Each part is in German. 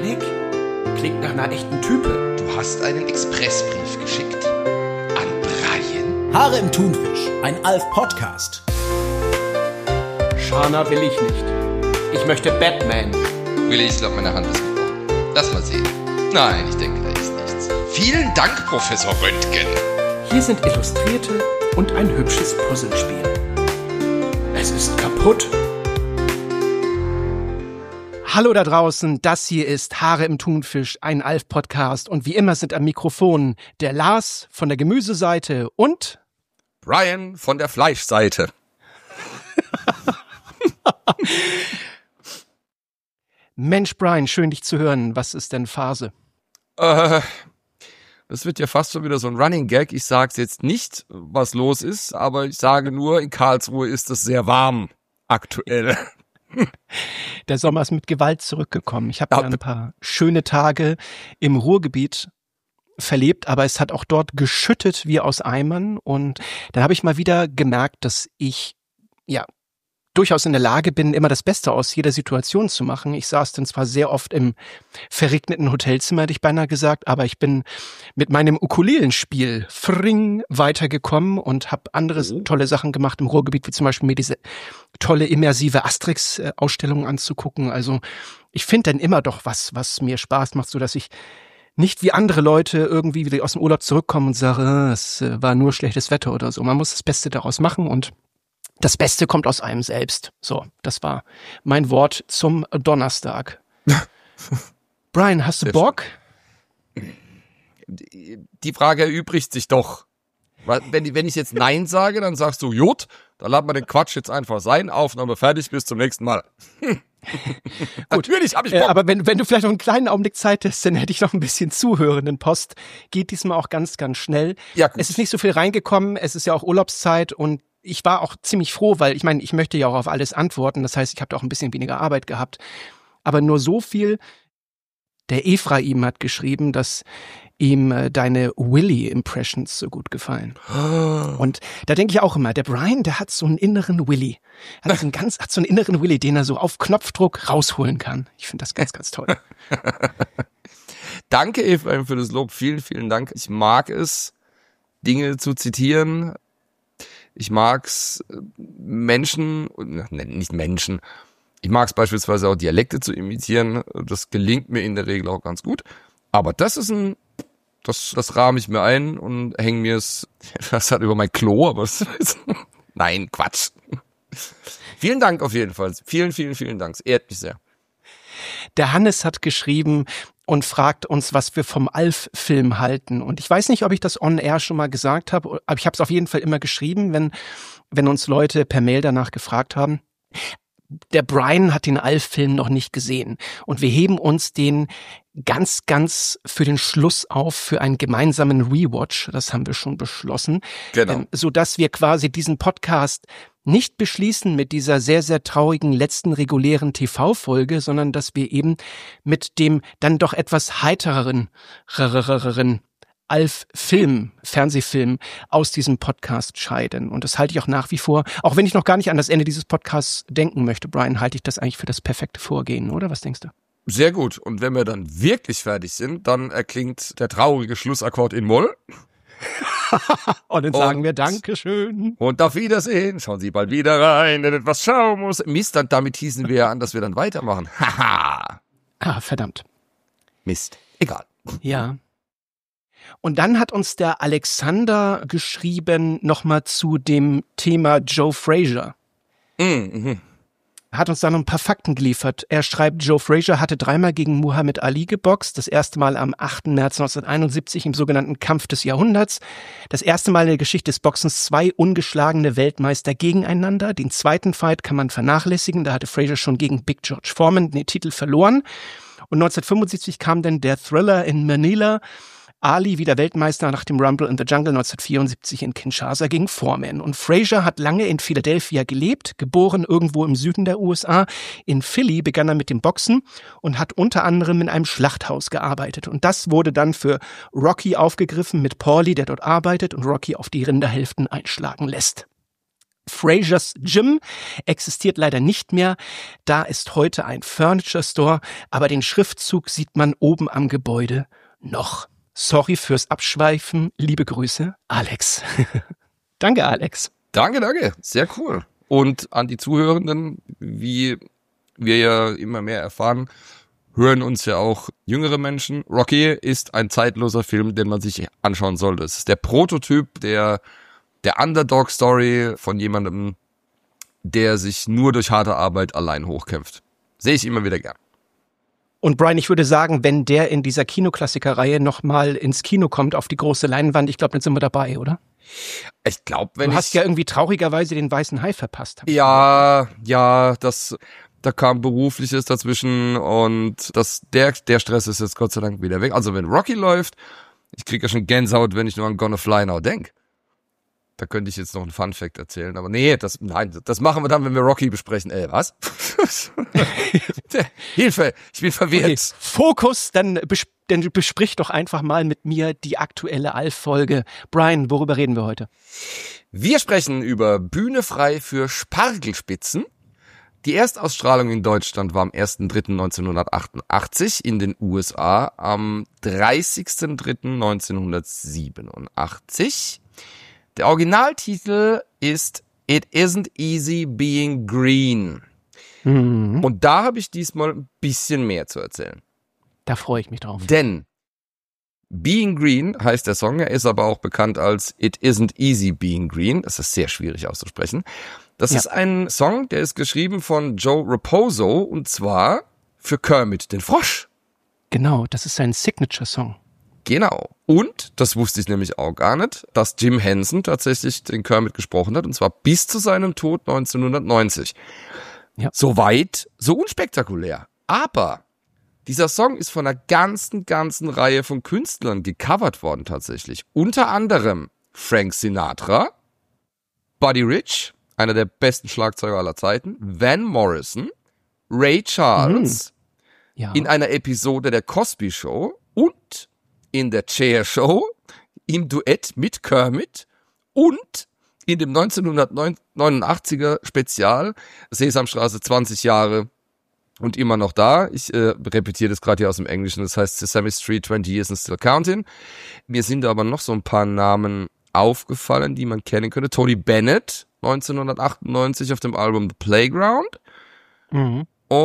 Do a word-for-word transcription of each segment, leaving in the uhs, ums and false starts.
Janik? Klingt nach einer echten Type. Du hast einen Expressbrief geschickt. An Brian? Haare im Thunfisch, ein Alf-Podcast. Shana will ich nicht. Ich möchte Batman. Willi, ich glaube, meine Hand ist gebrochen. Lass mal sehen. Nein, ich denke, da ist nichts. Vielen Dank, Professor Röntgen. Hier sind Illustrierte und ein hübsches Puzzlespiel. Es ist kaputt. Hallo da draußen, das hier ist Haare im Thunfisch, ein Alf-Podcast. Und wie immer sind am Mikrofon der Lars von der Gemüseseite und Brian von der Fleischseite. Mensch, Brian, schön dich zu hören. Was ist denn Phase? Äh, das wird ja fast schon wieder so ein Running Gag. Ich sag's jetzt nicht, was los ist, aber ich sage nur, in Karlsruhe ist es sehr warm aktuell. Der Sommer ist mit Gewalt zurückgekommen. Ich habe ja ein paar schöne Tage im Ruhrgebiet verlebt, aber es hat auch dort geschüttet wie aus Eimern. Und dann habe ich mal wieder gemerkt, dass ich ja durchaus in der Lage bin, immer das Beste aus jeder Situation zu machen. Ich saß dann zwar sehr oft im verregneten Hotelzimmer, hätte ich beinahe gesagt, aber ich bin mit meinem Ukulelenspiel Fring weitergekommen und habe andere mhm. tolle Sachen gemacht im Ruhrgebiet, wie zum Beispiel mir diese tolle immersive Asterix-Ausstellung anzugucken. Also ich finde dann immer doch was, was mir Spaß macht, so dass ich nicht wie andere Leute irgendwie wieder aus dem Urlaub zurückkommen und sage, es war nur schlechtes Wetter oder so. Man muss das Beste daraus machen und das Beste kommt aus einem selbst. So, das war mein Wort zum Donnerstag. Brian, hast du Bock? Die Frage erübrigt sich doch. Wenn, wenn ich jetzt Nein sage, dann sagst du, Jut, dann lassen wir den Quatsch jetzt einfach sein. Aufnahme fertig, bis zum nächsten Mal. Gut. Natürlich habe ich Bock. Äh, aber wenn, wenn du vielleicht noch einen kleinen Augenblick Zeit hast, dann hätte ich noch ein bisschen zuhörenden Post. Geht diesmal auch ganz, ganz schnell. Ja, gut. Es ist nicht so viel reingekommen. Es ist ja auch Urlaubszeit und ich war auch ziemlich froh, weil ich meine, ich möchte ja auch auf alles antworten. Das heißt, ich habe da auch ein bisschen weniger Arbeit gehabt. Aber nur so viel. Der Ephraim hat geschrieben, dass ihm äh, deine Willy-Impressions so gut gefallen. Oh. Und da denke ich auch immer, der Brian, der hat so einen inneren Willy. Hat so einen ganz, hat so einen inneren Willy, den er so auf Knopfdruck rausholen kann. Ich finde das ganz, ganz toll. Danke, Ephraim, für das Lob. Vielen, vielen Dank. Ich mag es, Dinge zu zitieren. Ich mag's, Menschen, nicht Menschen, ich mag's beispielsweise auch Dialekte zu imitieren. Das gelingt mir in der Regel auch ganz gut. Aber das ist ein, das, das rahme ich mir ein und hänge mir es, das hat über mein Klo, aber das ist, nein, Quatsch. Vielen Dank auf jeden Fall. Vielen, vielen, vielen Dank. Es ehrt mich sehr. Der Hannes hat geschrieben und fragt uns, was wir vom Alf-Film halten. Und ich weiß nicht, ob ich das on-air schon mal gesagt habe, aber ich habe es auf jeden Fall immer geschrieben, wenn, wenn uns Leute per Mail danach gefragt haben. Der Brian hat den Alf-Film noch nicht gesehen. Und wir heben uns den ganz, ganz für den Schluss auf, für einen gemeinsamen Rewatch. Das haben wir schon beschlossen. Genau. Ähm, sodass wir quasi diesen Podcast nicht beschließen mit dieser sehr, sehr traurigen letzten regulären T V-Folge, sondern dass wir eben mit dem dann doch etwas heitereren Alf-Film, Fernsehfilm aus diesem Podcast scheiden. Und das halte ich auch nach wie vor, auch wenn ich noch gar nicht an das Ende dieses Podcasts denken möchte, Brian, halte ich das eigentlich für das perfekte Vorgehen, oder? Was denkst du? Sehr gut. Und wenn wir dann wirklich fertig sind, dann erklingt der traurige Schlussakkord in Moll. Und dann sagen und, wir Dankeschön. Und auf Wiedersehen. Schauen Sie bald wieder rein, denn etwas schauen muss. Mist, dann damit hießen wir ja an, dass wir dann weitermachen. Haha. Ah, verdammt. Mist. Egal. Ja. Und dann hat uns der Alexander geschrieben, nochmal zu dem Thema Joe Frazier. Mhm. Hat uns da noch ein paar Fakten geliefert. Er schreibt, Joe Frazier hatte dreimal gegen Muhammad Ali geboxt. Das erste Mal am achten März neunzehnhunderteinundsiebzig im sogenannten Kampf des Jahrhunderts. Das erste Mal in der Geschichte des Boxens zwei ungeschlagene Weltmeister gegeneinander. Den zweiten Fight kann man vernachlässigen. Da hatte Frazier schon gegen Big George Foreman den Titel verloren. Und neunzehnhundertfünfundsiebzig kam dann der Thriller in Manila. Ali wieder Weltmeister nach dem Rumble in the Jungle neunzehnhundertvierundsiebzig in Kinshasa gegen Foreman. Und Frazier hat lange in Philadelphia gelebt, geboren irgendwo im Süden der U S A. In Philly begann er mit dem Boxen und hat unter anderem in einem Schlachthaus gearbeitet. Und das wurde dann für Rocky aufgegriffen mit Paulie, der dort arbeitet und Rocky auf die Rinderhälften einschlagen lässt. Frasers Gym existiert leider nicht mehr. Da ist heute ein Furniture Store, aber den Schriftzug sieht man oben am Gebäude noch. Sorry fürs Abschweifen. Liebe Grüße, Alex. Danke, Alex. Danke, danke. Sehr cool. Und an die Zuhörenden, wie wir ja immer mehr erfahren, hören uns ja auch jüngere Menschen. Rocky ist ein zeitloser Film, den man sich anschauen sollte. Es ist der Prototyp der, der Underdog-Story von jemandem, der sich nur durch harte Arbeit allein hochkämpft. Sehe ich immer wieder gern. Und Brian, ich würde sagen, wenn der in dieser Kinoklassiker-Reihe nochmal ins Kino kommt, auf die große Leinwand, ich glaube, dann sind wir dabei, oder? Ich glaube, wenn Du hast ich, ja irgendwie traurigerweise den Weißen Hai verpasst. Ja, ja, das, da kam Berufliches dazwischen und das, der, der Stress ist jetzt Gott sei Dank wieder weg. Also wenn Rocky läuft, ich kriege ja schon Gänsehaut, wenn ich nur an Gonna Fly Now denke. Da könnte ich jetzt noch einen Fun-Fact erzählen, aber nee, das, nein, das machen wir dann, wenn wir Rocky besprechen. Ey, was? Hilfe, ich bin verwirrt. Okay, Fokus, dann, bes- dann besprich doch einfach mal mit mir die aktuelle Alf-Folge. Brian, worüber reden wir heute? Wir sprechen über Bühne frei für Spargelspitzen. Die Erstausstrahlung in Deutschland war am erster dritter neunzehnhundertachtundachtzig, in den U S A am dreißigster dritter neunzehnhundertsiebenundachtzig. Der Originaltitel ist It Isn't Easy Being Green. Mhm. Und da habe ich diesmal ein bisschen mehr zu erzählen. Da freue ich mich drauf. Denn Being Green heißt der Song, er ist aber auch bekannt als It Isn't Easy Being Green. Das ist sehr schwierig auszusprechen. Das Ja. ist ein Song, der ist geschrieben von Joe Raposo und zwar für Kermit den Frosch. Genau, das ist sein Signature-Song. Genau. Und, das wusste ich nämlich auch gar nicht, dass Jim Henson tatsächlich den Kermit gesprochen hat, und zwar bis zu seinem Tod neunzehnhundertneunzig. Ja. Soweit, so unspektakulär. Aber dieser Song ist von einer ganzen, ganzen Reihe von Künstlern gecovert worden tatsächlich. Unter anderem Frank Sinatra, Buddy Rich, einer der besten Schlagzeuger aller Zeiten, Van Morrison, Ray Charles, Ja. in einer Episode der Cosby Show und in der Cher Show, im Duett mit Kermit und in dem neunzehnhundertneunundachtziger Spezial Sesamstraße zwanzig Jahre und immer noch da. Ich äh, repetiere das gerade hier aus dem Englischen, das heißt Sesame Street twenty Years and Still Counting. Mir sind aber noch so ein paar Namen aufgefallen, die man kennen könnte. Tony Bennett, neunzehnhundertachtundneunzig auf dem Album The Playground. Mhm.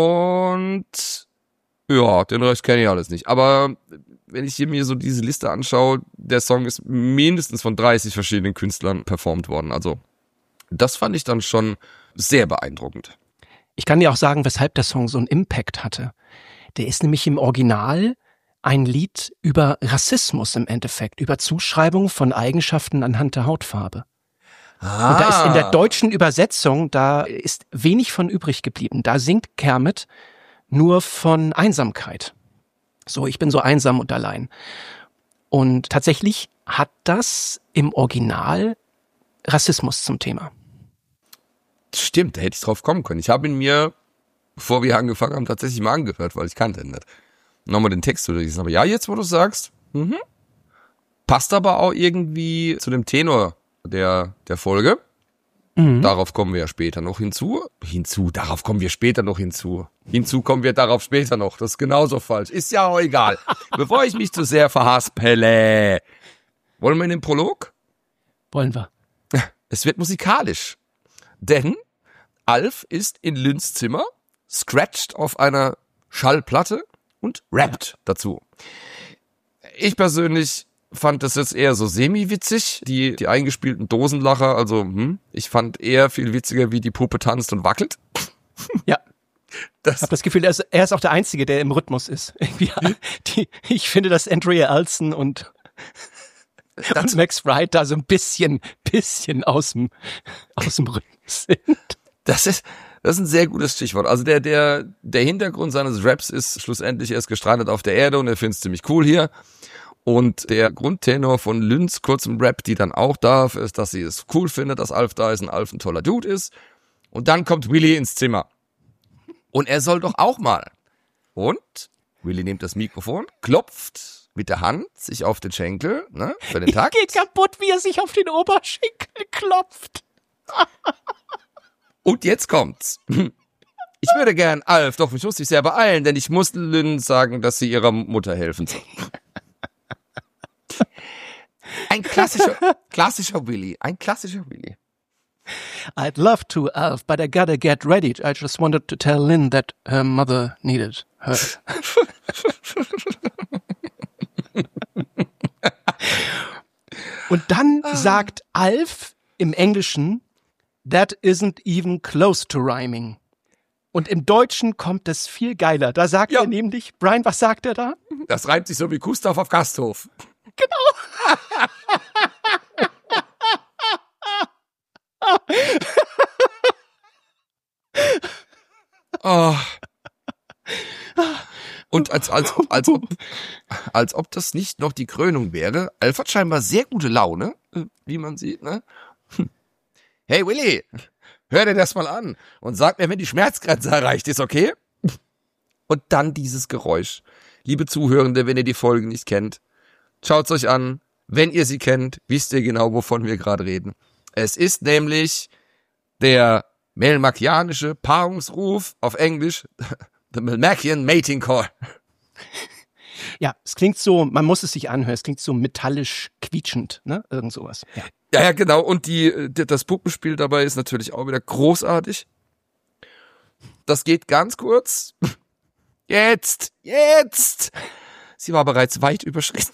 Und ja, den Rest kenne ich alles nicht. Aber wenn ich hier mir so diese Liste anschaue, der Song ist mindestens von dreißig verschiedenen Künstlern performt worden. Also das fand ich dann schon sehr beeindruckend. Ich kann dir auch sagen, weshalb der Song so einen Impact hatte. Der ist nämlich im Original ein Lied über Rassismus im Endeffekt, über Zuschreibung von Eigenschaften anhand der Hautfarbe. Ah. Und da ist in der deutschen Übersetzung, da ist wenig von übrig geblieben. Da singt Kermit nur von Einsamkeit. So, ich bin so einsam und allein. Und tatsächlich hat das im Original Rassismus zum Thema. Stimmt, da hätte ich drauf kommen können. Ich habe ihn mir, bevor wir angefangen haben, tatsächlich mal angehört, weil ich kannte ihn nicht. Nochmal den Text durchgelesen. Aber ja, jetzt, wo du sagst, mhm. passt aber auch irgendwie zu dem Tenor der, der Folge. Mhm. Darauf kommen wir ja später noch hinzu. Hinzu, darauf kommen wir später noch hinzu. Hinzu kommen wir darauf später noch. Das ist genauso falsch. Ist ja auch egal. Bevor ich mich zu sehr verhaspele. Wollen wir in den Prolog? Wollen wir. Es wird musikalisch. Denn Alf ist in Lynns Zimmer, scratcht auf einer Schallplatte und rappt dazu. Ich persönlich fand das jetzt eher so semi-witzig, die, die eingespielten Dosenlacher, also hm, ich fand eher viel witziger, wie die Puppe tanzt und wackelt. Ja. Das, Ich habe das Gefühl, er ist, er ist auch der Einzige, der im Rhythmus ist. Irgendwie, die, ich finde, dass Andrea Alson und, und Max Wright da so ein bisschen, bisschen aus dem, aus dem Rhythmus sind. das ist, das ist ein sehr gutes Stichwort. Also der, der, der Hintergrund seines Raps ist schlussendlich, er ist gestrandet auf der Erde und er findet es ziemlich cool hier. Und der Grundtenor von Lynns kurzem Rap, die dann auch darf, ist, dass sie es cool findet, dass Alf da ist und Alf ein toller Dude ist. Und dann kommt Willy ins Zimmer. Und er soll doch auch mal. Und Willy nimmt das Mikrofon, klopft mit der Hand sich auf den Schenkel, ne, für den Tag. Geht kaputt, wie er sich auf den Oberschenkel klopft. Und jetzt kommt's. Ich würde gern Alf, doch ich muss mich sehr beeilen, denn ich muss Lynn sagen, dass sie ihrer Mutter helfen soll. Ein klassischer, klassischer Willy, ein klassischer Willy. I'd love to, Alf, but I gotta get ready. I just wanted to tell Lynn that her mother needed her. Und dann sagt Alf im Englischen, that isn't even close to rhyming. Und im Deutschen kommt das viel geiler. Da sagt Ja. er nämlich, Brian, was sagt er da? Das reimt sich so wie Gustav auf Gasthof. Oh. Und als, als, als, ob, als ob das nicht noch die Krönung wäre, Alf hat scheinbar sehr gute Laune, wie man sieht, ne? Hey Willy, hör dir das mal an und sag mir, wenn die Schmerzgrenze erreicht ist, okay? Und dann dieses Geräusch. Liebe Zuhörende, wenn ihr die Folge nicht kennt, schaut's euch an. Wenn ihr sie kennt, wisst ihr genau, wovon wir gerade reden. Es ist nämlich der Melmacianische Paarungsruf auf Englisch, the Melmacian Mating Call. Ja, es klingt so, man muss es sich anhören, es klingt so metallisch quietschend, ne? Irgend sowas. Ja. Ja, ja, genau. Und die, das Puppenspiel dabei ist natürlich auch wieder großartig. Das geht ganz kurz. Jetzt, jetzt. Sie war bereits weit überschritten.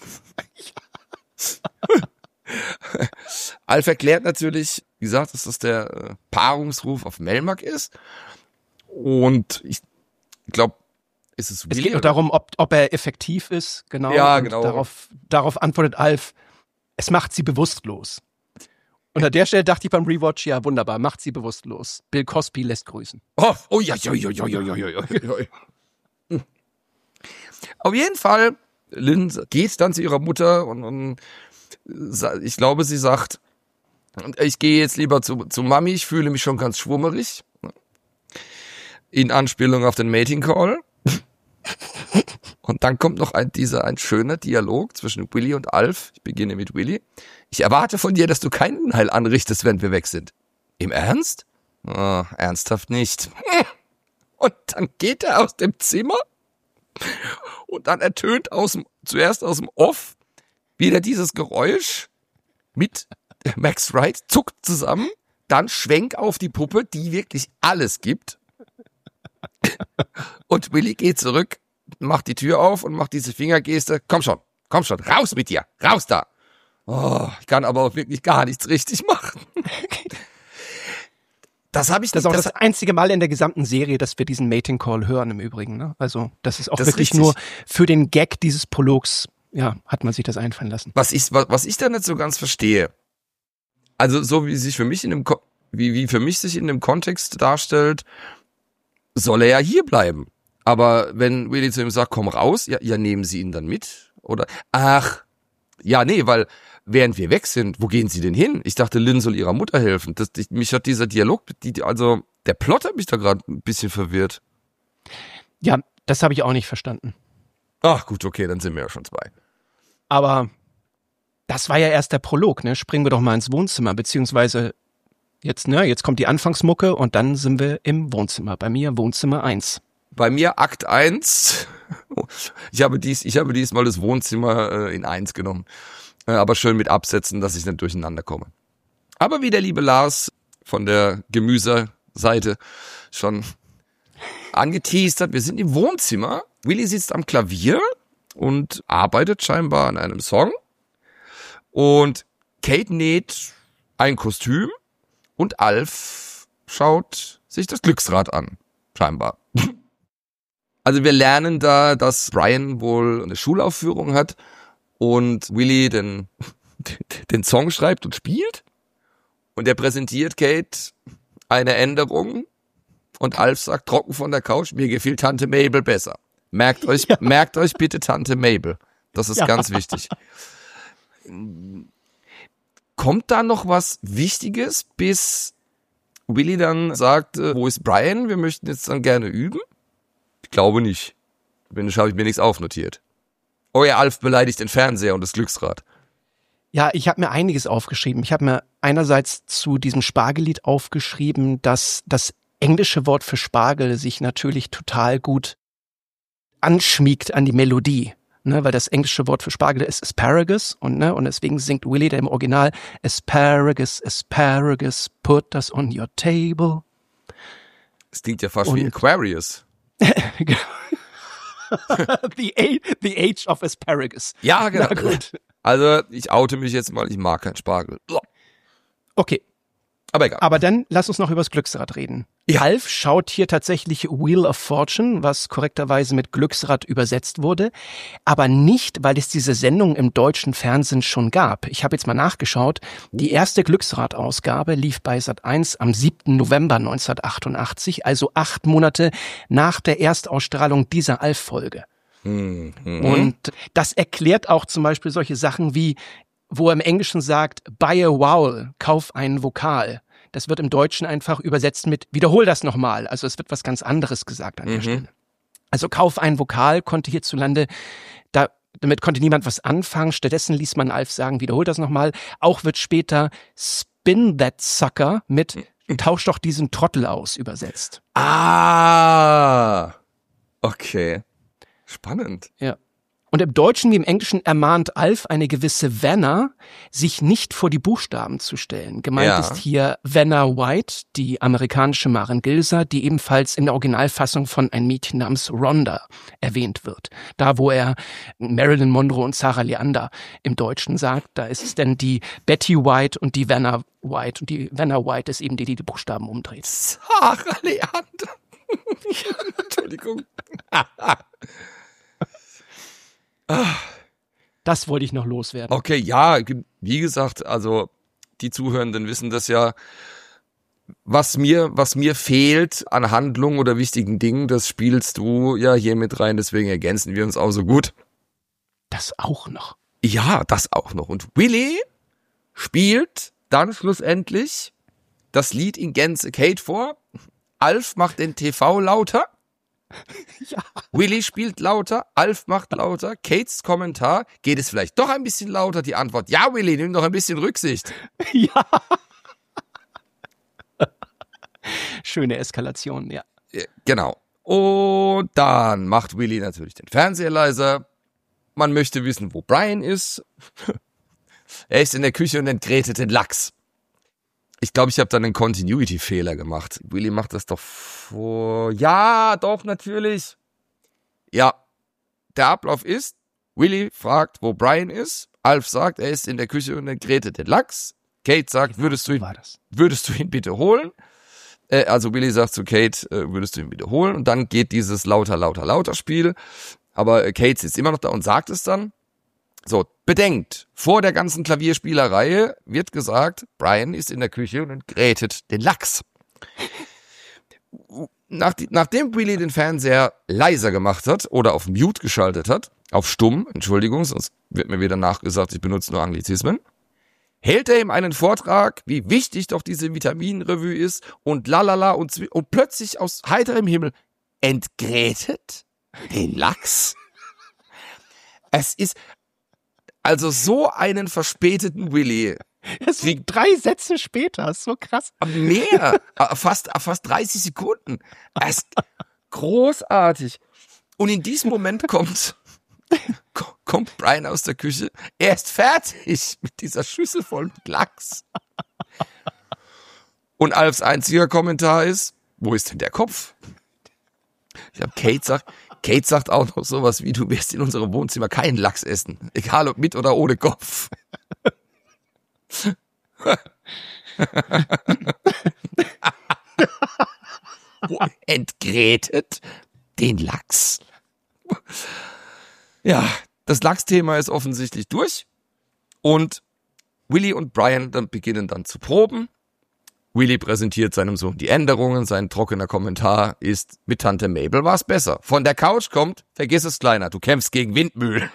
Alf erklärt natürlich, wie gesagt, dass das der äh, Paarungsruf auf Melmac ist. Und ich glaube, ist es Willy? Es geht auch darum, ob, ob er effektiv ist, genau. Ja, und genau. Darauf, darauf antwortet Alf, es macht sie bewusstlos. Und an der Stelle dachte ich beim Rewatch, ja wunderbar, macht sie bewusstlos. Bill Cosby lässt grüßen. Oh, oh ja, ja, ja, ja, ja, ja, ja, ja. Auf jeden Fall, Lynn geht dann zu ihrer Mutter und, und ich glaube, sie sagt, ich gehe jetzt lieber zu, zu Mami, ich fühle mich schon ganz schwummerig. In Anspielung auf den Mating Call. Und dann kommt noch ein, dieser, ein schöner Dialog zwischen Willy und Alf. Ich beginne mit Willy. Ich erwarte von dir, dass du keinen Unheil anrichtest, wenn wir weg sind. Im Ernst? Oh, ernsthaft nicht. Und dann geht er aus dem Zimmer und dann ertönt aus dem, zuerst aus dem Off wieder dieses Geräusch mit Max Wright, zuckt zusammen, dann Schwenk auf die Puppe, die wirklich alles gibt. Und Willy geht zurück, macht die Tür auf und macht diese Fingergeste. Komm schon, komm schon, raus mit dir, raus da. Oh, ich kann aber auch wirklich gar nichts richtig machen. Das habe ich Das ist auch das, das einzige Mal in der gesamten Serie, dass wir diesen Mating Call hören im Übrigen. Ne? Also das ist auch Das ist wirklich richtig. nur für den Gag dieses Prologs, ja, hat man sich das einfallen lassen. Was ich, was, was ich da nicht so ganz verstehe. Also so wie sich für mich in dem, Ko- wie, wie für mich sich in dem Kontext darstellt, soll er ja hier bleiben. Aber wenn Willy zu ihm sagt, komm raus, ja, ja, nehmen Sie ihn dann mit? Oder, ach, ja, nee, weil während wir weg sind, wo gehen Sie denn hin? Ich dachte, Lynn soll ihrer Mutter helfen. Das, ich, mich hat dieser Dialog, die, also der Plot hat mich da gerade ein bisschen verwirrt. Ja, das habe ich auch nicht verstanden. Ach gut, okay, dann sind wir ja schon zwei. Aber das war ja erst der Prolog, ne? Springen wir doch mal ins Wohnzimmer, beziehungsweise jetzt, ne, jetzt kommt die Anfangsmucke und dann sind wir im Wohnzimmer. Bei mir Wohnzimmer eins. Bei mir Akt eins. Ich habe dies, ich habe diesmal das Wohnzimmer äh, in eins genommen. Äh, aber schön mit Absätzen, dass ich nicht durcheinander komme. Aber wie der liebe Lars von der Gemüseseite schon angeteased hat, wir sind im Wohnzimmer. Willy sitzt am Klavier und arbeitet scheinbar an einem Song. Und Kate näht ein Kostüm und Alf schaut sich das Glücksrad an, scheinbar. Also wir lernen da, dass Brian wohl eine Schulaufführung hat und Willy den, den Song schreibt und spielt. Und er präsentiert Kate eine Änderung und Alf sagt trocken von der Couch, mir gefiel Tante Mabel besser. Merkt euch, ja. merkt euch bitte Tante Mabel. Das ist ja. ganz wichtig. Kommt da noch was Wichtiges, bis Willy dann sagt, wo ist Brian? Wir möchten jetzt dann gerne üben. Ich glaube nicht. Wenn nicht, habe ich mir nichts aufnotiert. Oh ja, Alf beleidigt den Fernseher und das Glücksrad. Ja, ich habe mir einiges aufgeschrieben. Ich habe mir einerseits zu diesem Spargellied aufgeschrieben, dass das englische Wort für Spargel sich natürlich total gut anschmiegt an die Melodie, ne, weil das englische Wort für Spargel ist Asparagus und ne, und deswegen singt Willy der im Original Asparagus, Asparagus, put us on your table. Das klingt ja fast und wie Aquarius. the, age, the Age of Asparagus. Ja, genau. Na gut. Also ich oute mich jetzt mal, ich mag keinen Spargel. Okay. Aber egal. Aber dann lass uns noch über das Glücksrad reden. Ja. Alf schaut hier tatsächlich Wheel of Fortune, was korrekterweise mit Glücksrad übersetzt wurde, aber nicht, weil es diese Sendung im deutschen Fernsehen schon gab. Ich habe jetzt mal nachgeschaut. Die erste Glücksrad-Ausgabe lief bei Sat eins am siebten November neunzehnhundertachtundachtzig, also acht Monate nach der Erstausstrahlung dieser Alf-Folge. Mhm. Und das erklärt auch zum Beispiel solche Sachen wie, wo er im Englischen sagt, buy a vowel, kauf einen Vokal. Das wird im Deutschen einfach übersetzt mit, wiederhol das nochmal. Also es wird was ganz anderes gesagt an der Mhm. Stelle. Also kauf einen Vokal konnte hierzulande, da, damit konnte niemand was anfangen. Stattdessen ließ man Alf sagen, wiederhol das nochmal. Auch wird später spin that sucker mit, tausch doch diesen Trottel aus übersetzt. Ah, okay. Spannend. Ja. Und im Deutschen wie im Englischen ermahnt Alf eine gewisse Vanna, sich nicht vor die Buchstaben zu stellen. Gemeint Ja. ist hier Vanna White, die amerikanische Maren Gilser, die ebenfalls in der Originalfassung von ein Mädchen namens Rhonda erwähnt wird. Da, wo er Marilyn Monroe und Sarah Leander im Deutschen sagt, da ist es denn die Betty White und die Vanna White. Und die Vanna White ist eben die, die die Buchstaben umdreht. Sarah Leander. Entschuldigung. Das wollte ich noch loswerden. Okay, ja, wie gesagt, also die Zuhörenden wissen das ja. Was mir, was mir fehlt an Handlung oder wichtigen Dingen, das spielst du ja hier mit rein, deswegen ergänzen wir uns auch so gut. Das auch noch. Ja, das auch noch. Und Willy spielt dann schlussendlich das Lied in Gänze Kate vor. Alf macht den T V lauter. Ja. Willy spielt lauter, Alf macht lauter, Kates Kommentar, geht es vielleicht doch ein bisschen lauter? Die Antwort, ja Willy, nimm doch ein bisschen Rücksicht. Ja. Schöne Eskalation, ja. Ja, genau. Und dann macht Willy natürlich den Fernseher leiser. Man möchte wissen, wo Brian ist. Er ist in der Küche und entgrätet den Lachs. Ich glaube, ich habe da einen Continuity-Fehler gemacht. Willy macht das doch vor... Ja, doch, natürlich. Ja, der Ablauf ist, Willy fragt, wo Brian ist. Alf sagt, er ist in der Küche und entgrätet den Lachs. Kate sagt, würdest du ihn, War das? würdest du ihn bitte holen? Äh, also Willy sagt zu Kate, äh, würdest du ihn bitte holen? Und dann geht dieses lauter, lauter, lauter Spiel. Aber äh, Kate sitzt immer noch da und sagt es dann. So, bedenkt, vor der ganzen Klavierspielerei wird gesagt, Brian ist in der Küche und entgrätet den Lachs. Nach, nachdem Willy den Fernseher leiser gemacht hat oder auf Mute geschaltet hat, auf stumm, Entschuldigung, sonst wird mir wieder nachgesagt, ich benutze nur Anglizismen, hält er ihm einen Vortrag, wie wichtig doch diese Vitaminrevue ist und lalala und, und plötzlich aus heiterem Himmel entgrätet den Lachs. Es ist... Also so einen verspäteten Willy. Es sind drei Sätze später, ist so krass. Mehr, fast, fast dreißig Sekunden. Es ist großartig. Und in diesem Moment kommt, kommt Brian aus der Küche. Er ist fertig mit dieser Schüssel voll mit Lachs. Und Alfs einziger Kommentar ist, wo ist denn der Kopf? Ich glaube, Kate sagt, Kate sagt auch noch sowas wie, du wirst in unserem Wohnzimmer keinen Lachs essen. Egal ob mit oder ohne Kopf. Entgrätet den Lachs. Ja, das Lachsthema ist offensichtlich durch. Und Willy und Brian dann beginnen dann zu proben. Willy präsentiert seinem Sohn die Änderungen. Sein trockener Kommentar ist, mit Tante Mabel war's besser. Von der Couch kommt, vergiss es, Kleiner, du kämpfst gegen Windmühlen.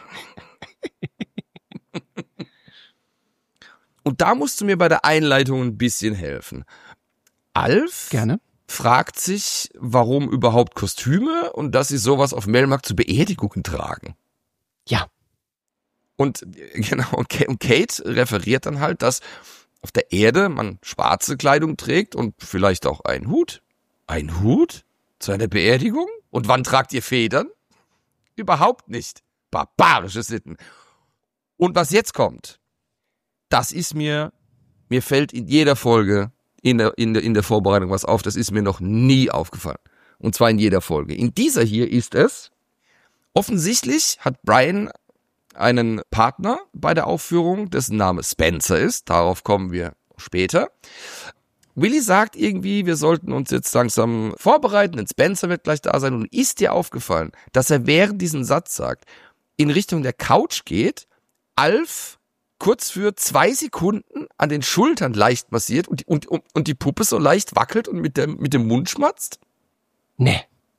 Und da musst du mir bei der Einleitung ein bisschen helfen. Alf Gerne. fragt sich, warum überhaupt Kostüme und dass sie sowas auf Melmark zu Beerdigungen tragen. Ja. Und genau, und Kate referiert dann halt, dass auf der Erde man schwarze Kleidung trägt und vielleicht auch einen Hut. Ein Hut? Zu einer Beerdigung? Und wann tragt ihr Federn? Überhaupt nicht. Barbarische Sitten. Und was jetzt kommt, das ist mir, mir fällt in jeder Folge, in der, in der, in der Vorbereitung was auf, das ist mir noch nie aufgefallen. Und zwar in jeder Folge. In dieser hier ist es, offensichtlich hat Brian einen Partner bei der Aufführung, dessen Name Spencer ist. Darauf kommen wir später. Willi sagt irgendwie, wir sollten uns jetzt langsam vorbereiten, denn Spencer wird gleich da sein. Und ist dir aufgefallen, dass er während diesem Satz sagt, in Richtung der Couch geht, Alf kurz für zwei Sekunden an den Schultern leicht massiert und die, und, und die Puppe so leicht wackelt und mit dem, mit dem Mund schmatzt? Nee.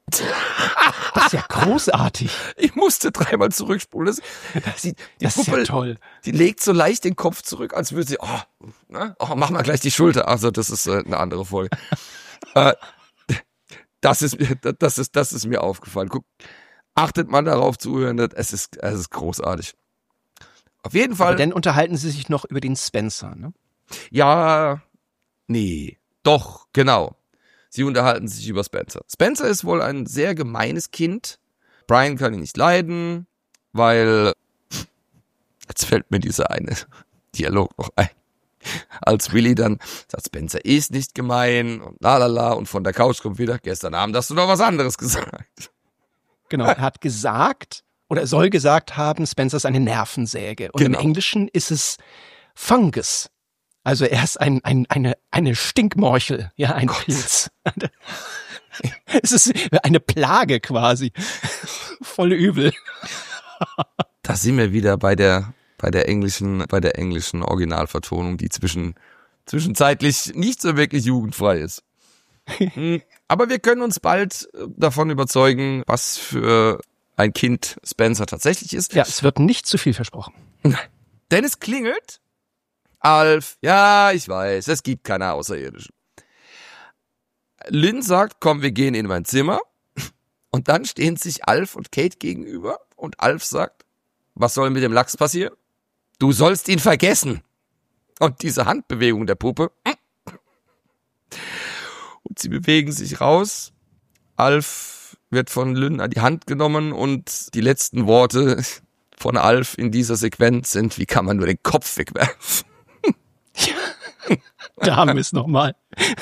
Das ist ja großartig. Ich musste dreimal zurückspulen. Das, die, die das ist Puppe, ja toll. Die legt so leicht den Kopf zurück, als würde sie, oh, ne? Oh, mach mal gleich die Schulter. Also das ist äh, eine andere Folge. äh, das ist mir, das ist, das ist mir aufgefallen. Guck, achtet mal darauf zuhören. Es ist, es ist großartig. Auf jeden Fall. Aber dann unterhalten sie sich noch über den Spencer, ne? Ja, nee, doch, genau. Sie unterhalten sich über Spencer. Spencer ist wohl ein sehr gemeines Kind. Brian kann ihn nicht leiden, weil, jetzt fällt mir dieser eine Dialog noch ein, als Willi dann sagt, Spencer ist nicht gemein und lalala und von der Couch kommt wieder, gestern Abend hast du noch was anderes gesagt. Genau, er hat gesagt, oder er soll gesagt haben, Spencer ist eine Nervensäge. Und genau. Im Englischen ist es Fungus. Also er ist ein, ein, eine, eine Stinkmorchel, ja, ein Gott. Pilz. Es ist eine Plage quasi. Voll übel. Da sind wir wieder bei der, bei der englischen, bei der englischen Originalvertonung, die zwischen, zwischenzeitlich nicht so wirklich jugendfrei ist. Aber wir können uns bald davon überzeugen, was für ein Kind Spencer tatsächlich ist. Ja, es wird nicht zu viel versprochen. Denn es klingelt. Alf, ja, ich weiß, es gibt keine Außerirdischen. Lynn sagt, komm, wir gehen in mein Zimmer. Und dann stehen sich Alf und Kate gegenüber. Und Alf sagt, was soll mit dem Lachs passieren? Du sollst ihn vergessen. Und diese Handbewegung der Puppe. Und sie bewegen sich raus. Alf wird von Lynn an die Hand genommen. Und die letzten Worte von Alf in dieser Sequenz sind, wie kann man nur den Kopf wegwerfen? Da haben wir es nochmal.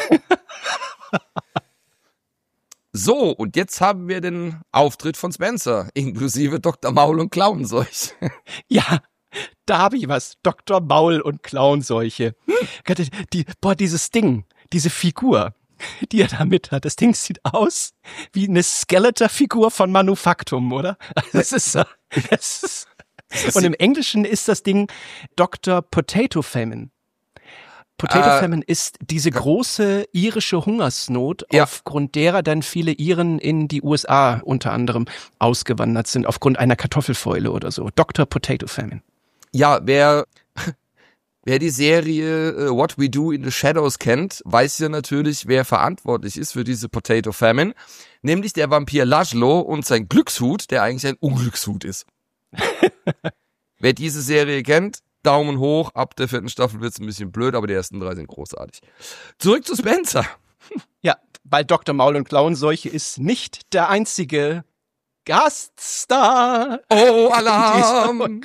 So, und jetzt haben wir den Auftritt von Spencer, inklusive Doktor Maul und Klauenseuche. Ja, da habe ich was. Doktor Maul und Klauenseuche. Hm. Die, boah, dieses Ding, diese Figur, die er da mit hat, das Ding sieht aus wie eine Skeletor-Figur von Manufaktum, oder? Das ist, das ist, und im Englischen ist das Ding Doktor Potato Famine. Potato äh, Famine ist diese große irische Hungersnot, ja. aufgrund derer dann viele Iren in die U S A unter anderem ausgewandert sind, aufgrund einer Kartoffelfäule oder so. Doktor Potato Famine. Ja, wer, wer die Serie uh, What We Do in the Shadows kennt, weiß ja natürlich, wer verantwortlich ist für diese Potato Famine, nämlich der Vampir Laszlo und sein Glückshut, der eigentlich ein Unglückshut ist. Wer diese Serie kennt, Daumen hoch, ab der vierten Staffel wird's ein bisschen blöd, aber die ersten drei sind großartig. Zurück zu Spencer. Ja, weil Doktor Maul und Klauenseuche ist nicht der einzige Gaststar. Oh, Alarm!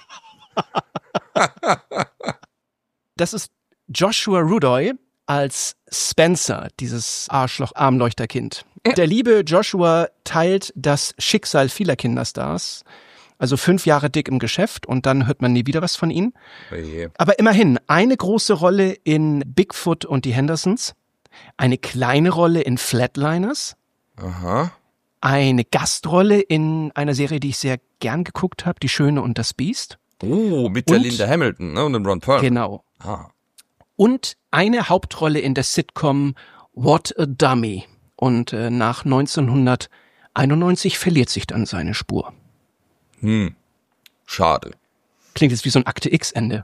Das ist Joshua Rudoy als Spencer, dieses Arschloch-Armleuchterkind. Der liebe Joshua teilt das Schicksal vieler Kinderstars. Also fünf Jahre dick im Geschäft und dann hört man nie wieder was von ihm. Oje. Aber immerhin eine große Rolle in Bigfoot und die Hendersons, eine kleine Rolle in Flatliners, Aha. eine Gastrolle in einer Serie, die ich sehr gern geguckt habe, Die Schöne und das Biest. Oh, mit der und, Linda Hamilton, ne, und dem Ron Perlman. Genau. Ah. Und eine Hauptrolle in der Sitcom What a Dummy. Und äh, nach neunzehnhunderteinundneunzig verliert sich dann seine Spur. Hm, schade. Klingt jetzt wie so ein Akte X-Ende.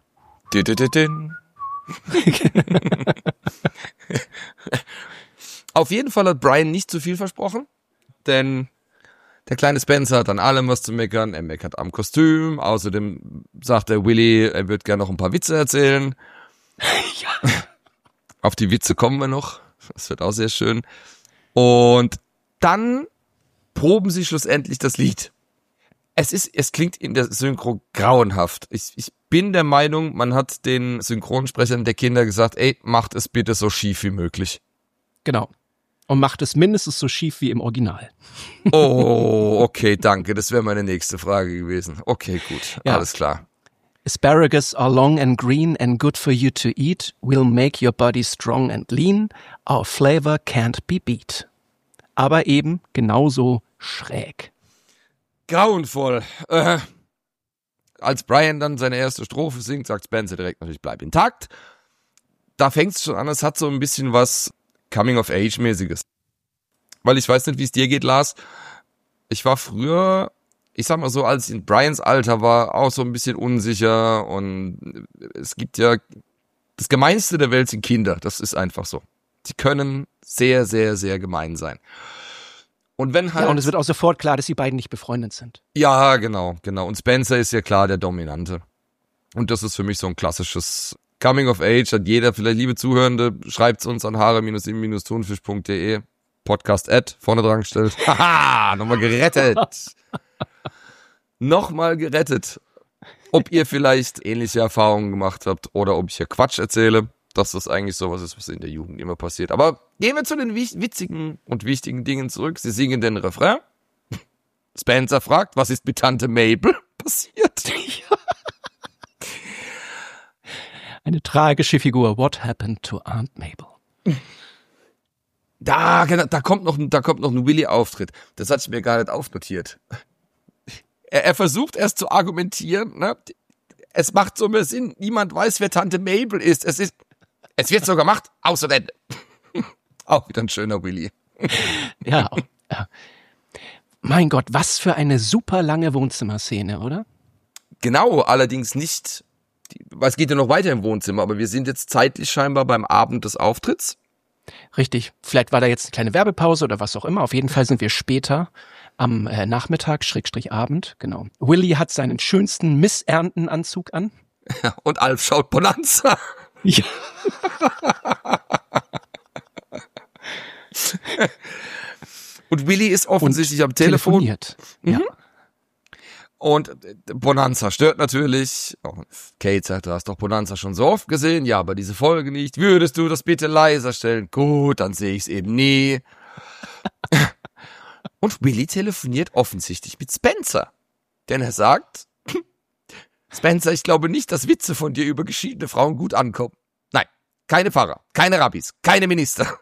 Auf jeden Fall hat Brian nicht zu viel versprochen, denn Der kleine Spencer hat an allem was zu meckern. Er meckert am Kostüm. Außerdem sagt der Willy, er wird gerne noch ein paar Witze erzählen. Ja. Auf die Witze kommen wir noch. Das wird auch sehr schön. Und dann proben sie schlussendlich das Lied. Es ist, es klingt in der Synchro grauenhaft. Ich, ich bin der Meinung, man hat den Synchronsprechern der Kinder gesagt, ey, macht es bitte so schief wie möglich. Genau. Und macht es mindestens so schief wie im Original. Oh, okay, danke. Das wäre meine nächste Frage gewesen. Okay, gut. Ja. Alles klar. Asparagus are long and green and good for you to eat. Will make your body strong and lean. Our flavor can't be beat. Aber eben genauso schräg. Grauenvoll. Äh, als Brian dann seine erste Strophe singt, sagt Spencer direkt natürlich, bleib intakt. Da fängt es schon an, es hat so ein bisschen was Coming-of-Age-mäßiges. Weil ich weiß nicht, wie es dir geht, Lars. Ich war früher, ich sag mal so, als ich in Brians Alter war, auch so ein bisschen unsicher. Und es gibt ja, das Gemeinste der Welt sind Kinder. Das ist einfach so. Sie können sehr, sehr, sehr gemein sein. Und wenn halt. Ja, und es wird auch sofort klar, dass die beiden nicht befreundet sind. Ja, genau, genau. Und Spencer ist ja klar der Dominante. Und das ist für mich so ein klassisches Coming of Age. Hat jeder, vielleicht liebe Zuhörende, schreibt's uns an haare im thunfisch punkt de. Podcast Ad vorne dran gestellt. Haha, nochmal gerettet. Nochmal gerettet. Ob ihr vielleicht ähnliche Erfahrungen gemacht habt oder ob ich hier Quatsch erzähle. Dass das eigentlich sowas ist, was in der Jugend immer passiert. Aber gehen wir zu den witzigen und wichtigen Dingen zurück. Sie singen den Refrain. Spencer fragt, was ist mit Tante Mabel passiert? Ja. Eine tragische Figur. What happened to Aunt Mabel? Da, da kommt noch, da kommt noch ein Willy-Auftritt. Das hatte ich mir gar nicht aufnotiert. Er, er versucht erst zu argumentieren, ne? Es macht so mehr Sinn. Niemand weiß, wer Tante Mabel ist. Es ist, Es wird so gemacht, außer Ende. Auch wieder ein schöner Willy. Ja, ja. Mein Gott, was für eine super lange Wohnzimmerszene, oder? Genau, allerdings nicht, weil es geht ja noch weiter im Wohnzimmer, aber wir sind jetzt zeitlich scheinbar beim Abend des Auftritts. Richtig, vielleicht war da jetzt eine kleine Werbepause oder was auch immer. Auf jeden Fall sind wir später am äh, Nachmittag, Schrägstrich Abend, genau. Willy hat seinen schönsten Misserntenanzug an. Ja, und Alf schaut Bonanza. Ja. Und Willy ist offensichtlich am Telefon. Telefoniert. Mhm. Ja. Und Bonanza stört natürlich. Kate sagt, du hast doch Bonanza schon so oft gesehen. Ja, aber diese Folge nicht. Würdest du das bitte leiser stellen? Gut, dann sehe ich es eben nie. Und Willy telefoniert offensichtlich mit Spencer. Denn er sagt, Spencer, ich glaube nicht, dass Witze von dir über geschiedene Frauen gut ankommen. Nein, keine Pfarrer, keine Rabbis, keine Minister.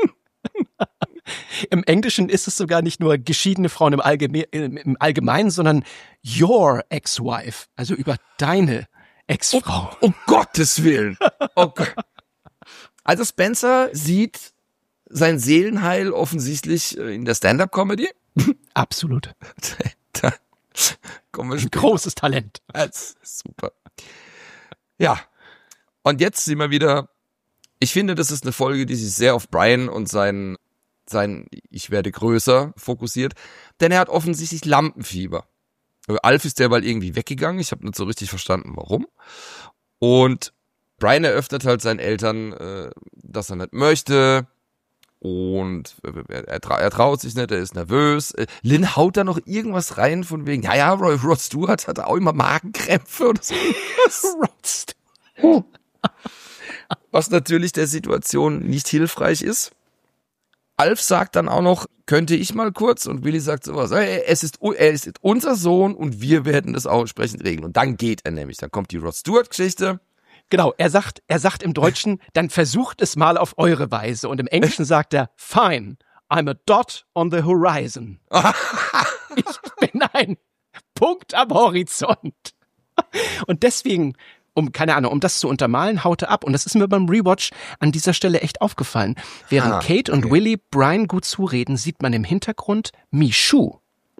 Im Englischen ist es sogar nicht nur geschiedene Frauen im, Allgeme- im Allgemeinen, sondern your ex-wife, also über deine Ex-Frau. Um, um Gottes Willen. Oh Gott. Also Spencer sieht sein Seelenheil offensichtlich in der Stand-up-Comedy. Absolut. Da kommen wir Ein großes Talent. Das ist super. Ja. Und jetzt sind wir wieder, ich finde, das ist eine Folge, die sich sehr auf Brian und sein, sein Ich werde größer fokussiert, denn er hat offensichtlich Lampenfieber. Alf ist derweil irgendwie weggegangen, ich habe nicht so richtig verstanden, warum. Und Brian eröffnet halt seinen Eltern, äh, dass er nicht möchte. Und er, er, er traut sich nicht, er ist nervös. Lynn haut da noch irgendwas rein von wegen, ja, ja, Rod Stewart hat auch immer Magenkrämpfe oder so. Rod Stewart. Was natürlich der Situation nicht hilfreich ist. Alf sagt dann auch noch, könnte ich mal kurz? Und Willy sagt sowas, es ist, er ist unser Sohn und wir werden das auch entsprechend regeln. Und dann geht er nämlich, dann kommt die Rod Stewart-Geschichte. Genau, er sagt, er sagt im Deutschen, dann versucht es mal auf eure Weise. Und im Englischen sagt er, fine, I'm a dot on the horizon. Ich bin ein Punkt am Horizont. Und deswegen, um, keine Ahnung, um das zu untermalen, haut er ab. Und das ist mir beim Rewatch an dieser Stelle echt aufgefallen. Während ah, Kate und okay. Willy Brian gut zureden, sieht man im Hintergrund Michou,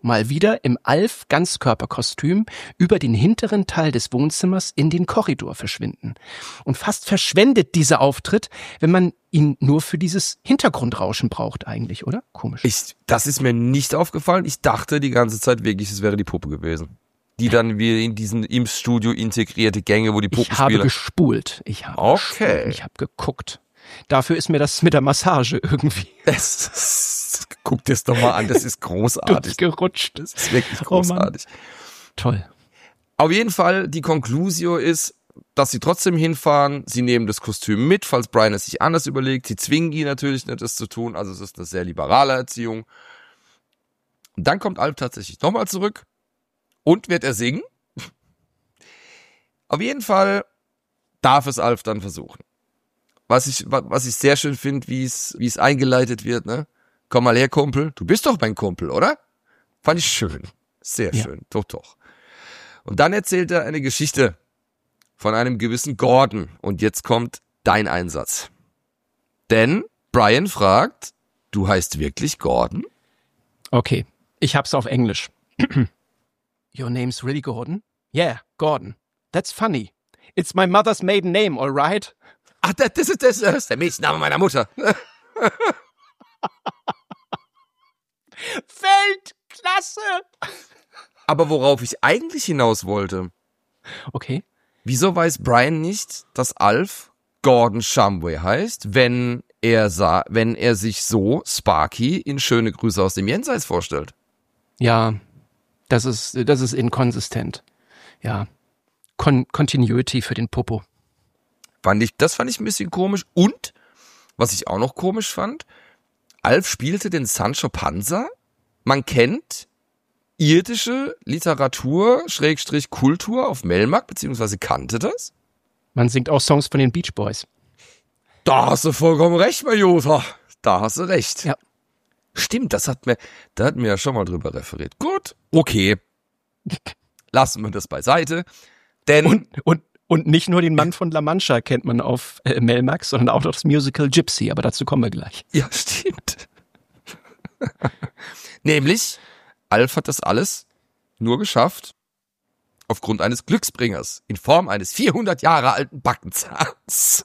mal wieder im Alf-Ganzkörperkostüm über den hinteren Teil des Wohnzimmers in den Korridor verschwinden. Und fast verschwendet dieser Auftritt, wenn man ihn nur für dieses Hintergrundrauschen braucht eigentlich, oder? Komisch. Ich, das ist mir nicht aufgefallen. Ich dachte die ganze Zeit wirklich, es wäre die Puppe gewesen. Die dann wie in diesen im Studio integrierte Gänge, wo die Puppenspieler... Ich habe gespult. Ich habe Okay. gespult. Ich habe geguckt. Dafür ist mir das mit der Massage irgendwie Das, guck dir das doch mal an, das ist großartig. durchgerutscht. Das ist wirklich Oh Mann. großartig. Toll. Auf jeden Fall, die Conclusio ist, dass sie trotzdem hinfahren. Sie nehmen das Kostüm mit, falls Brian es sich anders überlegt. Sie zwingen ihn natürlich nicht, das zu tun. Also es ist eine sehr liberale Erziehung. Und dann kommt Alf tatsächlich nochmal zurück. Und wird er singen? Auf jeden Fall darf es Alf dann versuchen. Was ich, was ich sehr schön finde, wie es, wie es eingeleitet wird, ne? Komm mal her, Kumpel. Du bist doch mein Kumpel, oder? Fand ich schön. Sehr Ja. schön. Doch, doch. Und dann erzählt er eine Geschichte von einem gewissen Gordon. Und jetzt kommt dein Einsatz. Denn Brian fragt, du heißt wirklich Gordon? Okay, ich hab's auf Englisch. Your name's really Gordon? Yeah, Gordon. That's funny. It's my mother's maiden name, all right? Ach, das, das, ist, das ist der Mädchenname meiner Mutter. Weltklasse! Aber worauf ich eigentlich hinaus wollte, Okay. wieso weiß Brian nicht, dass Alf Gordon Shumway heißt, wenn er sah, wenn er sich so Sparky in Schöne Grüße aus dem Jenseits vorstellt? Ja, das ist, das ist inkonsistent. Ja. Con- Continuity für den Popo. Fand ich, das fand ich ein bisschen komisch. Und, was ich auch noch komisch fand, Alf spielte den Sancho Panza. Man kennt irdische Literatur, Schrägstrich Kultur auf Melmac, beziehungsweise kannte das. Man singt auch Songs von den Beach Boys. Da hast du vollkommen recht, mein Jota. Da hast du recht. Ja. Stimmt, das hat mir, da hatten wir ja schon mal drüber referiert. Gut, okay. Lassen wir das beiseite. Denn Und, und, und nicht nur den Mann von La Mancha kennt man auf äh, Melmac, sondern auch das Musical Gypsy, aber dazu kommen wir gleich. ja, stimmt. Nämlich, Alf hat das alles nur geschafft aufgrund eines Glücksbringers in Form eines vierhundert Jahre alten Backenzahns.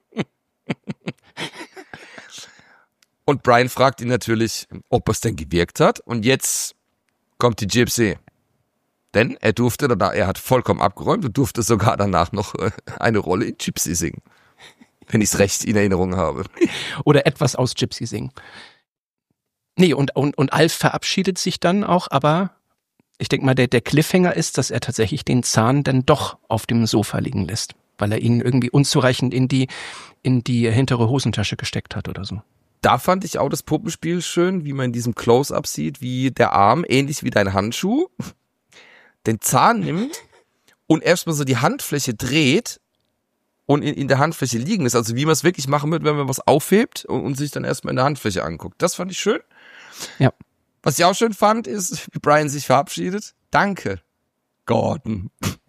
Und Brian fragt ihn natürlich, ob es denn gewirkt hat. Und jetzt kommt die Gypsy. Denn er durfte, er hat vollkommen abgeräumt und durfte sogar danach noch eine Rolle in Gypsy singen. Wenn ich es recht in Erinnerung habe. Oder etwas aus Gypsy singen. Nee, und, und, und Alf verabschiedet sich dann auch, aber ich denke mal, der, der Cliffhanger ist, dass er tatsächlich den Zahn dann doch auf dem Sofa liegen lässt, weil er ihn irgendwie unzureichend in die, in die hintere Hosentasche gesteckt hat oder so. Da fand ich auch das Puppenspiel schön, wie man in diesem Close-Up sieht, wie der Arm, ähnlich wie dein Handschuh, den Zahn nimmt und erstmal so die Handfläche dreht und in, in der Handfläche liegen ist. Also wie man es wirklich machen wird, wenn man was aufhebt und, und sich dann erstmal in der Handfläche anguckt. Das fand ich schön. Ja. Was ich auch schön fand, ist, wie Brian sich verabschiedet. Danke, Gordon.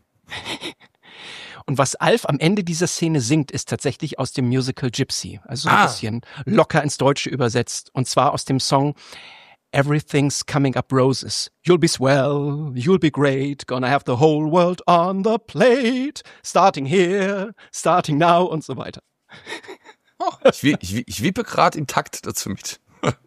Und was Alf am Ende dieser Szene singt, ist tatsächlich aus dem Musical Gypsy. Also so ein Ah. bisschen locker ins Deutsche übersetzt. Und zwar aus dem Song Everything's Coming Up Roses. You'll be swell, you'll be great, gonna have the whole world on the plate. Starting here, starting now und so weiter. Oh, ich, wi- ich, wi- ich wippe gerade im Takt dazu mit.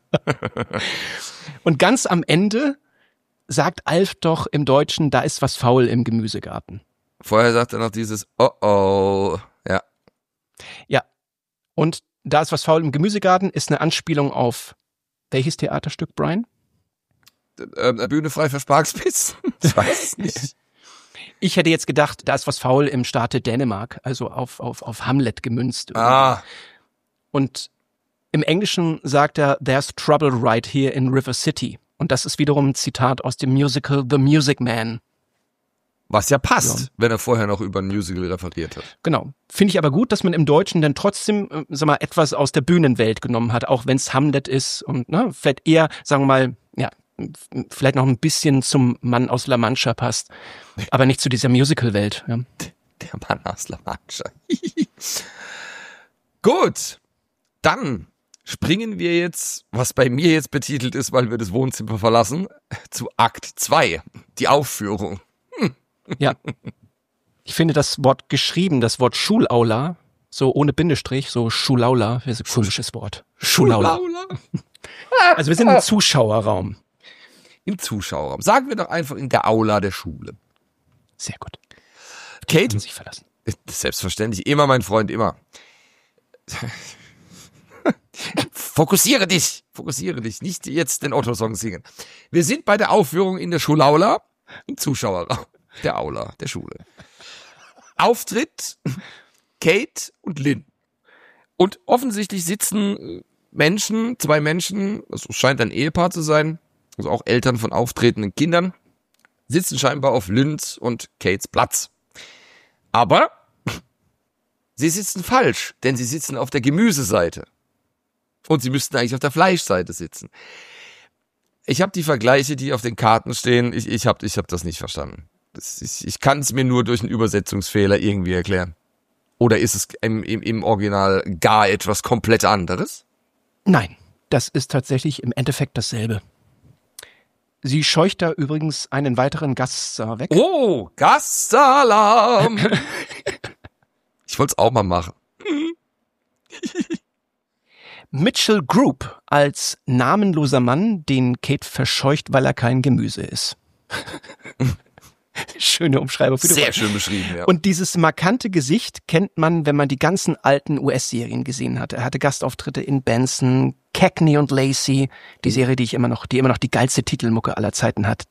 Und ganz am Ende sagt Alf doch im Deutschen, da ist was faul im Gemüsegarten. Vorher sagt er noch dieses Oh oh. Ja. Ja. Und da ist was faul im Gemüsegarten ist eine Anspielung auf welches Theaterstück, Brian? Äh, Bühne frei für Sparkspitz? Ich weiß es nicht. Ich hätte jetzt gedacht, da ist was faul im Staate Dänemark, also auf, auf, auf Hamlet gemünzt. Ah. Und im Englischen sagt er, there's trouble right here in River City. Und das ist wiederum ein Zitat aus dem Musical The Music Man. Was ja passt, Ja. wenn er vorher noch über ein Musical referiert hat. Genau. Finde ich aber gut, dass man im Deutschen dann trotzdem, äh, sag mal, etwas aus der Bühnenwelt genommen hat, auch wenn es Hamlet ist und ne, vielleicht eher, sagen wir mal, ja, f- vielleicht noch ein bisschen zum Mann aus La Mancha passt, aber nicht zu dieser Musical-Welt. Ja. Der Mann aus La Mancha. Gut, dann springen wir jetzt, was bei mir jetzt betitelt ist, weil wir das Wohnzimmer verlassen, zu Akt zwei, die Aufführung. Hm. Ja. Ich finde das Wort geschrieben, das Wort Schulaula, so ohne Bindestrich, so Schulaula, das ist ein komisches Wort. Schulaula. Schulaula. Also wir sind im Zuschauerraum. Im Zuschauerraum. Sagen wir doch einfach in der Aula der Schule. Sehr gut. Kate? Kann sich verlassen. Selbstverständlich. Immer mein Freund, immer. Fokussiere dich. Fokussiere dich. Nicht jetzt den Otto-Song singen. Wir sind bei der Aufführung in der Schulaula. Im Zuschauerraum. Der Aula der Schule. Auftritt Kate und Lynn. Und offensichtlich sitzen Menschen, zwei Menschen, es scheint ein Ehepaar zu sein, also auch Eltern von auftretenden Kindern, sitzen scheinbar auf Lynns und Kates Platz. Aber sie sitzen falsch, denn sie sitzen auf der Gemüseseite. Und sie müssten eigentlich auf der Fleischseite sitzen. Ich habe die Vergleiche, die auf den Karten stehen, ich, ich habe ich hab das nicht verstanden. Das, ich ich kann es mir nur durch einen Übersetzungsfehler irgendwie erklären. Oder ist es im, im, im Original gar etwas komplett anderes? Nein, das ist tatsächlich im Endeffekt dasselbe. Sie scheucht da übrigens einen weiteren Gaststar weg. Oh, Gastalarm! Ich wollte es auch mal machen. Mitchell Group als namenloser Mann, den Kate verscheucht, weil er kein Gemüse ist. Schöne Umschreibung. Sehr schön beschrieben, ja. Und dieses markante Gesicht kennt man, wenn man die ganzen alten U S-Serien gesehen hat. Er hatte Gastauftritte in Benson, Cagney und Lacey, die Serie, die ich immer noch, die immer noch die geilste Titelmucke aller Zeiten hat.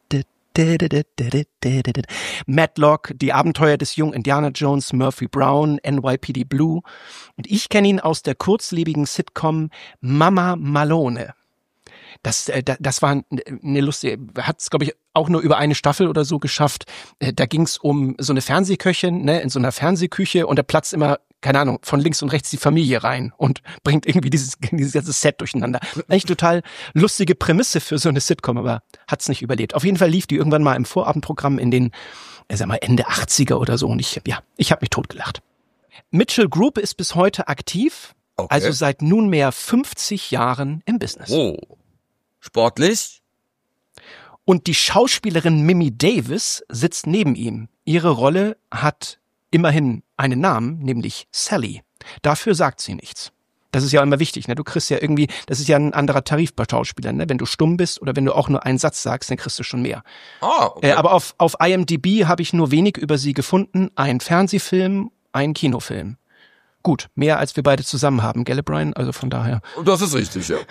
Matlock, die Abenteuer des jungen Indiana Jones, Murphy Brown, N Y P D Blue. Und ich kenne ihn aus der kurzlebigen Sitcom Mama Malone. Das, äh, das war eine lustige, hat es, glaube ich, auch nur über eine Staffel oder so geschafft. Äh, da ging es um so eine Fernsehköchin, ne, in so einer Fernsehküche und da platzt immer, keine Ahnung, von links und rechts die Familie rein und bringt irgendwie dieses, dieses ganze Set durcheinander. Eigentlich total lustige Prämisse für so eine Sitcom, aber hat's nicht überlebt. Auf jeden Fall lief die irgendwann mal im Vorabendprogramm in den, äh, sag mal, Ende achtziger oder so und ich, ja, ich habe mich totgelacht. Mitchell Group ist bis heute aktiv, Okay. also seit nunmehr fünfzig Jahren im Business. Oh. Sportlich? Und die Schauspielerin Mimi Davis sitzt neben ihm. Ihre Rolle hat immerhin einen Namen, nämlich Sally. Dafür sagt sie nichts. Das ist ja immer wichtig, ne? Du kriegst ja irgendwie, das ist ja ein anderer Tarif bei Schauspielern, ne? Wenn du stumm bist oder wenn du auch nur einen Satz sagst, dann kriegst du schon mehr. Ah, okay. Äh, aber auf, auf I M D B habe ich nur wenig über sie gefunden. Ein Fernsehfilm, ein Kinofilm. Gut, mehr als wir beide zusammen haben, gell, Brian? Also von daher. Das ist richtig, ja.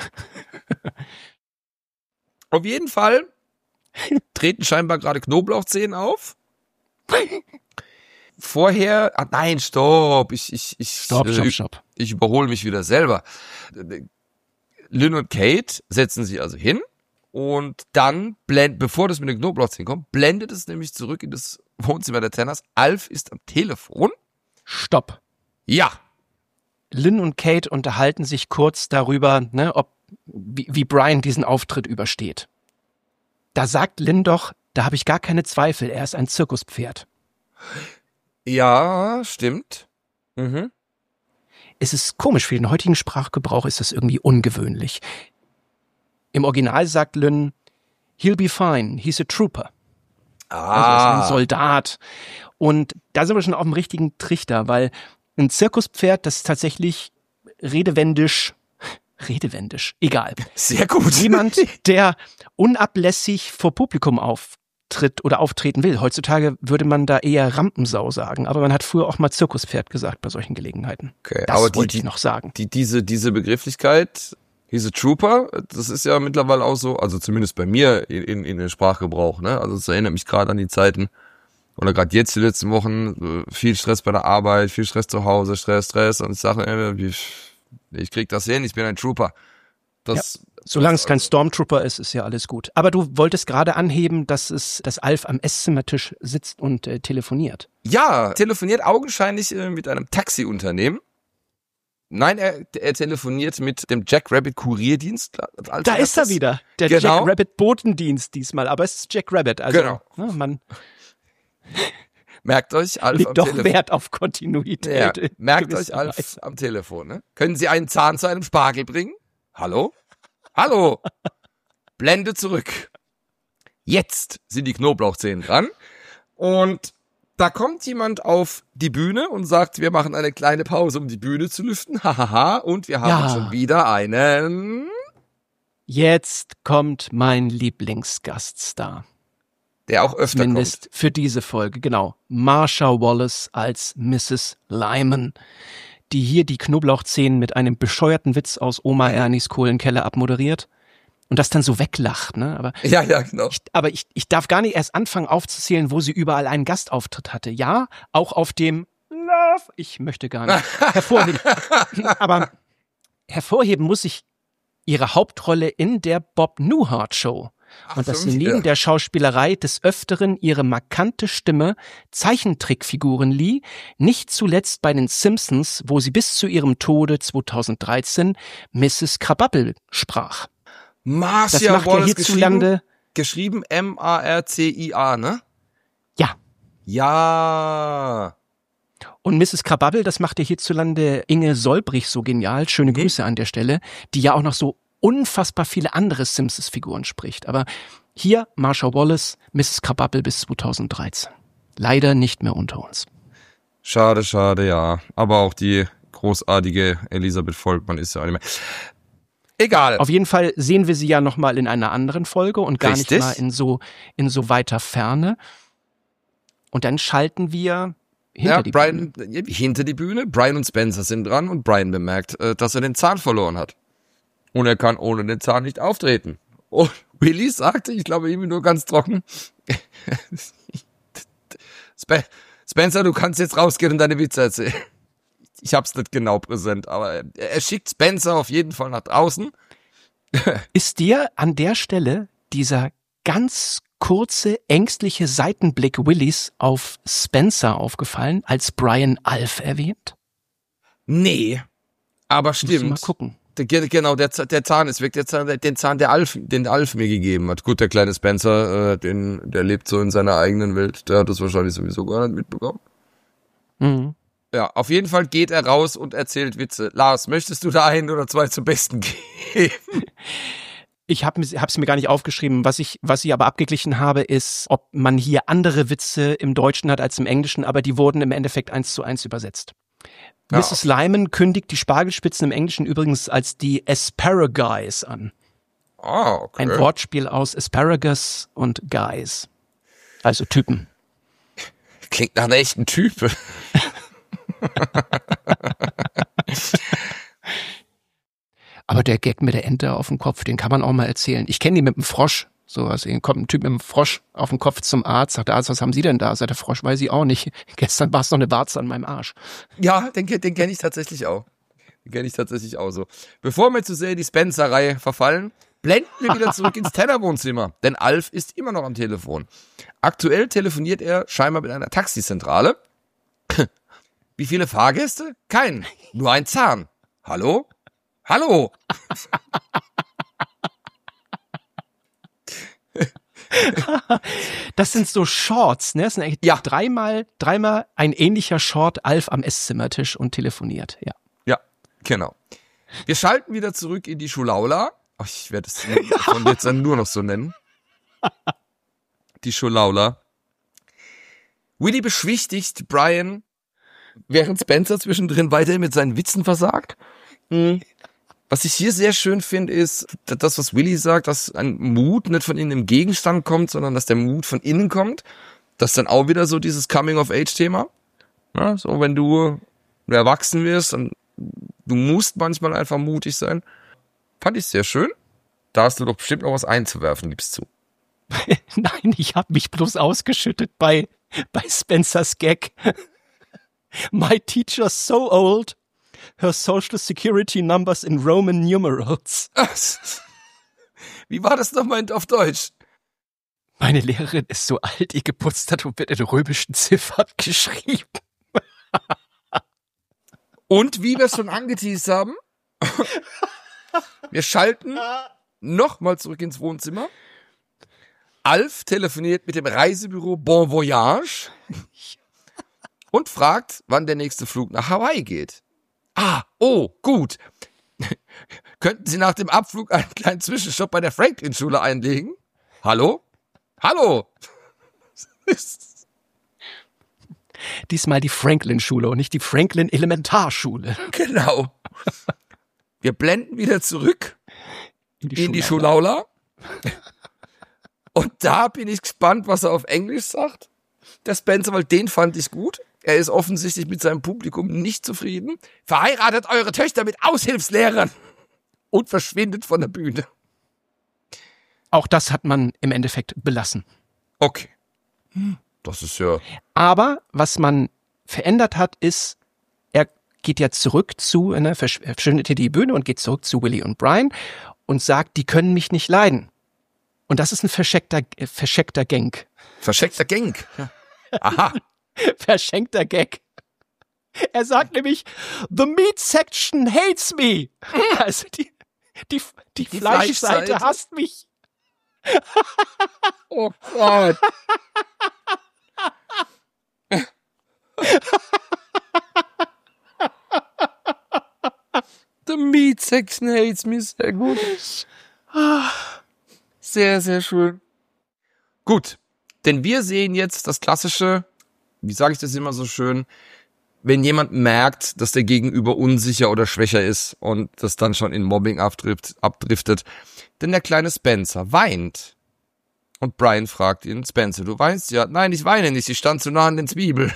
Auf jeden Fall treten scheinbar gerade Knoblauchzehen auf. Vorher, ah nein, stopp, ich, ich, ich, Stopp, stopp, stopp. ich überhole mich wieder selber. Lynn und Kate setzen sich also hin und dann, blend, bevor das mit den Knoblauchzehen kommt, blendet es nämlich zurück in das Wohnzimmer der Tenners. Alf ist am Telefon. Stopp. Ja. Lynn und Kate unterhalten sich kurz darüber, ne, ob wie, wie Brian diesen Auftritt übersteht. Da sagt Lynn doch, da habe ich gar keine Zweifel, er ist ein Zirkuspferd. Ja, stimmt. Mhm. Es ist komisch, für den heutigen Sprachgebrauch ist das irgendwie ungewöhnlich. Im Original sagt Lynn, he'll be fine, he's a trooper. Ah. Also er ist ein Soldat. Und da sind wir schon auf dem richtigen Trichter, weil ein Zirkuspferd, das ist tatsächlich redewendisch, redewendisch, egal. Sehr gut. Jemand, der unablässig vor Publikum auftritt oder auftreten will. Heutzutage würde man da eher Rampensau sagen, aber man hat früher auch mal Zirkuspferd gesagt bei solchen Gelegenheiten. Okay, das aber die, wollte ich die, noch sagen. Die, diese, diese Begrifflichkeit, he's a trooper, das ist ja mittlerweile auch so, also zumindest bei mir in, in, in den Sprachgebrauch, ne? Also es erinnert mich gerade an die Zeiten, oder gerade jetzt die letzten Wochen, viel Stress bei der Arbeit, viel Stress zu Hause, Stress, Stress, und ich sage, ich krieg das hin, ich bin ein Trooper. Das, ja, solange es kein Stormtrooper ist, ist ja alles gut. Aber du wolltest gerade anheben, dass es, dass Alf am Esszimmertisch sitzt und äh, telefoniert. Ja, telefoniert augenscheinlich äh, mit einem Taxiunternehmen. Nein, er, er telefoniert mit dem Jack Rabbit Kurierdienst. Als da ist er wieder, der genau. Jack Rabbit Botendienst diesmal, aber es ist Jack Rabbit. Also, genau. Ja, man, Merkt euch Alf Liegt am doch Telefon. Wert auf Kontinuität. Ja, in merkt gewisser euch Alf Weise. am Telefon. Ne? Können Sie einen Zahn zu einem Spargel bringen? Hallo? Hallo? Blende zurück. Jetzt sind die Knoblauchzehen dran. Und da kommt jemand auf die Bühne und sagt, wir machen eine kleine Pause, um die Bühne zu lüften. Hahaha. Und wir haben Ja. schon wieder einen... Jetzt kommt mein Lieblingsgaststar. Der auch öfter Zumindest für diese Folge, genau. Marsha Wallace als Missus Lyman, die hier die Knoblauchzehen mit einem bescheuerten Witz aus Oma Ernies Kohlenkeller abmoderiert und das dann so weglacht, ne? Aber kommt. Ja, ja, genau. ich, aber ich, ich darf gar nicht erst anfangen aufzuzählen, wo sie überall einen Gastauftritt hatte. Ja, auch auf dem Love. Ich möchte gar nicht hervorheben. Aber hervorheben muss ich ihre Hauptrolle in der Bob Newhart Show. Ach, Und dass schon sie wieder. neben der Schauspielerei des Öfteren ihre markante Stimme Zeichentrickfiguren lieh, nicht zuletzt bei den Simpsons, wo sie bis zu ihrem Tode zweitausenddreizehn Missus Krabappel sprach. Das Marcia macht ja Wallace hierzulande, geschrieben, geschrieben M A R C I A, ne? ja. Ja. Und Missus Krabappel, das macht ja hierzulande Inge Solbrich so genial. Schöne Mhm. Grüße an der Stelle, die ja auch noch so unfassbar viele andere Simpsons-Figuren spricht. Aber hier Marsha Wallace, Missus Krabappel bis zweitausenddreizehn. Leider nicht mehr unter uns. Schade, schade, ja. Aber auch die großartige Elisabeth Volkmann ist ja auch nicht mehr. Egal. Auf jeden Fall sehen wir sie ja noch mal in einer anderen Folge und gar Richtig. nicht mal in so in so weiter Ferne. Und dann schalten wir hinter ja, die Brian, Bühne. hinter die Bühne. Brian und Spencer sind dran und Brian bemerkt, äh, dass er den Zahn verloren hat. Und er kann ohne den Zahn nicht auftreten. Und Willi sagte, ich glaube irgendwie nur ganz trocken, Spe- Spencer, du kannst jetzt rausgehen und deine Witze erzählen. Ich hab's nicht genau präsent, aber er, er schickt Spencer auf jeden Fall nach draußen. Ist dir an der Stelle dieser ganz kurze, ängstliche Seitenblick Willis auf Spencer aufgefallen, als Brian Alf erwähnt? Nee, aber Musst du mal stimmt. gucken. Der, genau, der, der Zahn ist weg, der Zahn, der, den Zahn, der Alf, den Alf mir gegeben hat. Gut, der kleine Spencer, äh, den, der lebt so in seiner eigenen Welt, der hat das wahrscheinlich sowieso gar nicht mitbekommen. Mhm. Ja, auf jeden Fall geht er raus und erzählt Witze. Lars, möchtest du da ein oder zwei zum Besten geben? Ich habe es mir gar nicht aufgeschrieben. Was ich, was ich aber abgeglichen habe, ist, ob man hier andere Witze im Deutschen hat als im Englischen, aber die wurden im Endeffekt eins zu eins übersetzt. Ja. Missus Lyman kündigt die Spargelspitzen im Englischen übrigens als die Asparagus an. Ah, okay. Ein Wortspiel aus Asparagus und Guys. Also Typen. Klingt nach einer echten Type. Aber der Gag mit der Ente auf dem Kopf, den kann man auch mal erzählen. Ich kenne die mit dem Frosch. So, also hier kommt ein Typ mit dem Frosch auf dem Kopf zum Arzt, sagt der Arzt, was haben Sie denn da? Sagt der Frosch, weiß ich auch nicht. Gestern war es noch eine Warze an meinem Arsch. Ja, den, den kenne ich tatsächlich auch. Den kenne ich tatsächlich auch so. Bevor wir zu sehr in die Spencer-Reihe verfallen, blenden wir wieder zurück ins Tenor-Wohnzimmer. Denn Alf ist immer noch am Telefon. Aktuell telefoniert er scheinbar mit einer Taxizentrale. Wie viele Fahrgäste? Kein. Nur ein Zahn. Hallo? Hallo? Das sind so Shorts, ne? Das sind eigentlich Ja. dreimal, dreimal ein ähnlicher Short, Alf am Esszimmertisch und telefoniert, ja. Ja, genau. Wir schalten wieder zurück in die Schulaula. Ach, ich werde es von jetzt an nur noch so nennen. Die Schulaula. Willy beschwichtigt Brian, während Spencer zwischendrin weiterhin mit seinen Witzen versagt. Hm. Was ich hier sehr schön finde, ist das, was Willy sagt, dass ein Mut nicht von innen im Gegenstand kommt, sondern dass der Mut von innen kommt. Das ist dann auch wieder so dieses Coming-of-Age-Thema. Ja, so, wenn du erwachsen wirst, dann du musst manchmal einfach mutig sein. Fand ich sehr schön. Da hast du doch bestimmt noch was einzuwerfen, gibst zu. Nein, ich habe mich bloß ausgeschüttet bei, bei Spencers Gag. My teacher's so old, her social security numbers in Roman numerals. Wie war das nochmal auf Deutsch? Meine Lehrerin ist so alt, ihr Geburtsdatum wird in römischen Ziffern geschrieben. Und wie wir es schon angeteased haben, wir schalten nochmal zurück ins Wohnzimmer. Alf telefoniert mit dem Reisebüro Bon Voyage. und fragt, wann der nächste Flug nach Hawaii geht. Ah, oh, gut. Könnten Sie nach dem Abflug einen kleinen Zwischenstopp bei der Franklin-Schule einlegen? Hallo? Hallo? Diesmal die Franklin-Schule und nicht die Franklin-Elementarschule. Genau. Wir blenden wieder zurück in die, in die Schulaula. Und da bin ich gespannt, was er auf Englisch sagt. Der Spencer, weil den fand ich gut. Er ist offensichtlich mit seinem Publikum nicht zufrieden. Verheiratet eure Töchter mit Aushilfslehrern und verschwindet von der Bühne. Auch das hat man im Endeffekt belassen. Okay. Das ist ja... Aber was man verändert hat, ist, er geht ja zurück zu, ne, verschwindet hier die Bühne und geht zurück zu Willie und Brian und sagt, die können mich nicht leiden. Und das ist ein verscheckter, äh, verscheckter Gang. Verscheckter Gang? Aha. Verschenkter Gag. Er sagt nämlich, the meat section hates me. Also die, die, die, die Fleischseite, Fleischseite hasst mich. Oh Gott. The meat section hates me. Sehr gut. Sehr, sehr schön. Gut, denn wir sehen jetzt das klassische, wie sage ich das immer so schön, wenn jemand merkt, dass der Gegenüber unsicher oder schwächer ist und das dann schon in Mobbing abdrift, abdriftet. Denn der kleine Spencer weint. Und Brian fragt ihn, Spencer, du weinst ja? Nein, ich weine nicht, ich stand zu nah an den Zwiebel.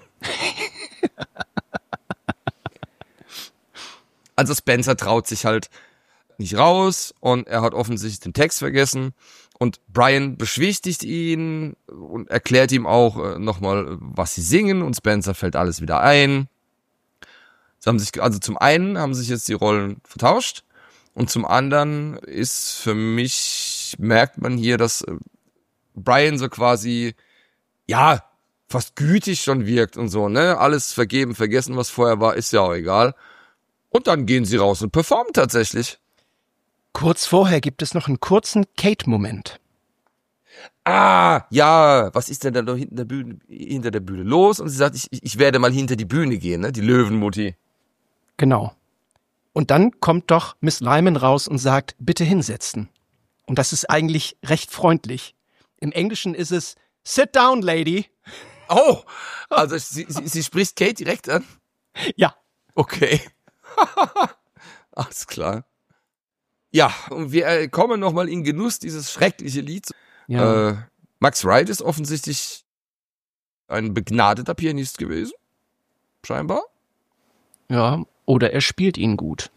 Also Spencer traut sich halt nicht raus und er hat offensichtlich den Text vergessen. Und Brian beschwichtigt ihn und erklärt ihm auch äh, nochmal, was sie singen, und Spencer fällt alles wieder ein. Sie haben sich, also zum einen haben sich jetzt die Rollen vertauscht und zum anderen ist für mich, merkt man hier, dass äh, Brian so quasi, ja, fast gütig schon wirkt und so, ne? Alles vergeben, vergessen, was vorher war, ist ja auch egal. Und dann gehen sie raus und performen tatsächlich. Kurz vorher gibt es noch einen kurzen Kate-Moment. Ah, ja, was ist denn da noch hinter der Bühne, hinter der Bühne los? Und sie sagt, ich, ich werde mal hinter die Bühne gehen, ne? Die Löwenmutti. Genau. Und dann kommt doch Miss Lyman raus und sagt, bitte hinsetzen. Und das ist eigentlich recht freundlich. Im Englischen ist es, sit down, lady. Oh, also sie, sie, sie spricht Kate direkt an? Ja. Okay. Alles klar. Ja, und wir kommen nochmal in Genuss dieses schreckliche Lied. Ja. Äh, Max Wright ist offensichtlich ein begnadeter Pianist gewesen. Scheinbar. Ja, oder er spielt ihn gut.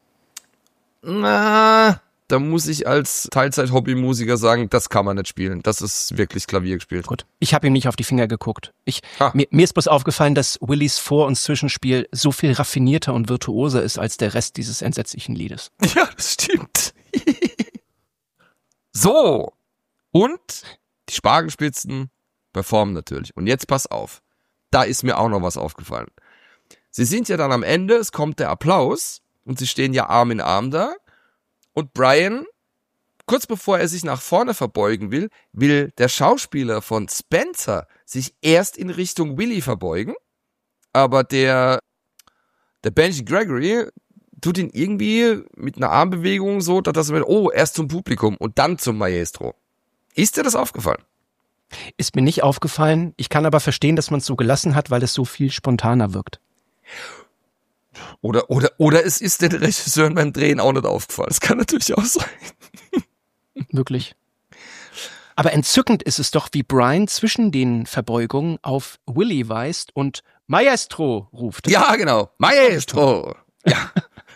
Na, da muss ich als Teilzeit-Hobby-Musiker sagen, das kann man nicht spielen. Das ist wirklich Klavier gespielt. Gut. Ich habe ihm nicht auf die Finger geguckt. Ich, ah. mir, mir ist bloß aufgefallen, dass Willies Vor- und Zwischenspiel so viel raffinierter und virtuoser ist als der Rest dieses entsetzlichen Liedes. Ja, das stimmt. So. Und die Spargelspitzen performen natürlich. Und jetzt pass auf. Da ist mir auch noch was aufgefallen. Sie sind ja dann am Ende, es kommt der Applaus und sie stehen ja Arm in Arm da. Und Brian, kurz bevor er sich nach vorne verbeugen will, will der Schauspieler von Spencer sich erst in Richtung Willie verbeugen. Aber der, der Benji Gregory tut ihn irgendwie mit einer Armbewegung so, dass er, oh, erst zum Publikum und dann zum Maestro. Ist dir das aufgefallen? Ist mir nicht aufgefallen. Ich kann aber verstehen, dass man es so gelassen hat, weil es so viel spontaner wirkt. Oder, oder, oder es ist den Regisseuren beim Drehen auch nicht aufgefallen. Das kann natürlich auch sein. Wirklich. Aber entzückend ist es doch, wie Brian zwischen den Verbeugungen auf Willie weist und Maestro ruft. Ja, genau. Maestro. Ja.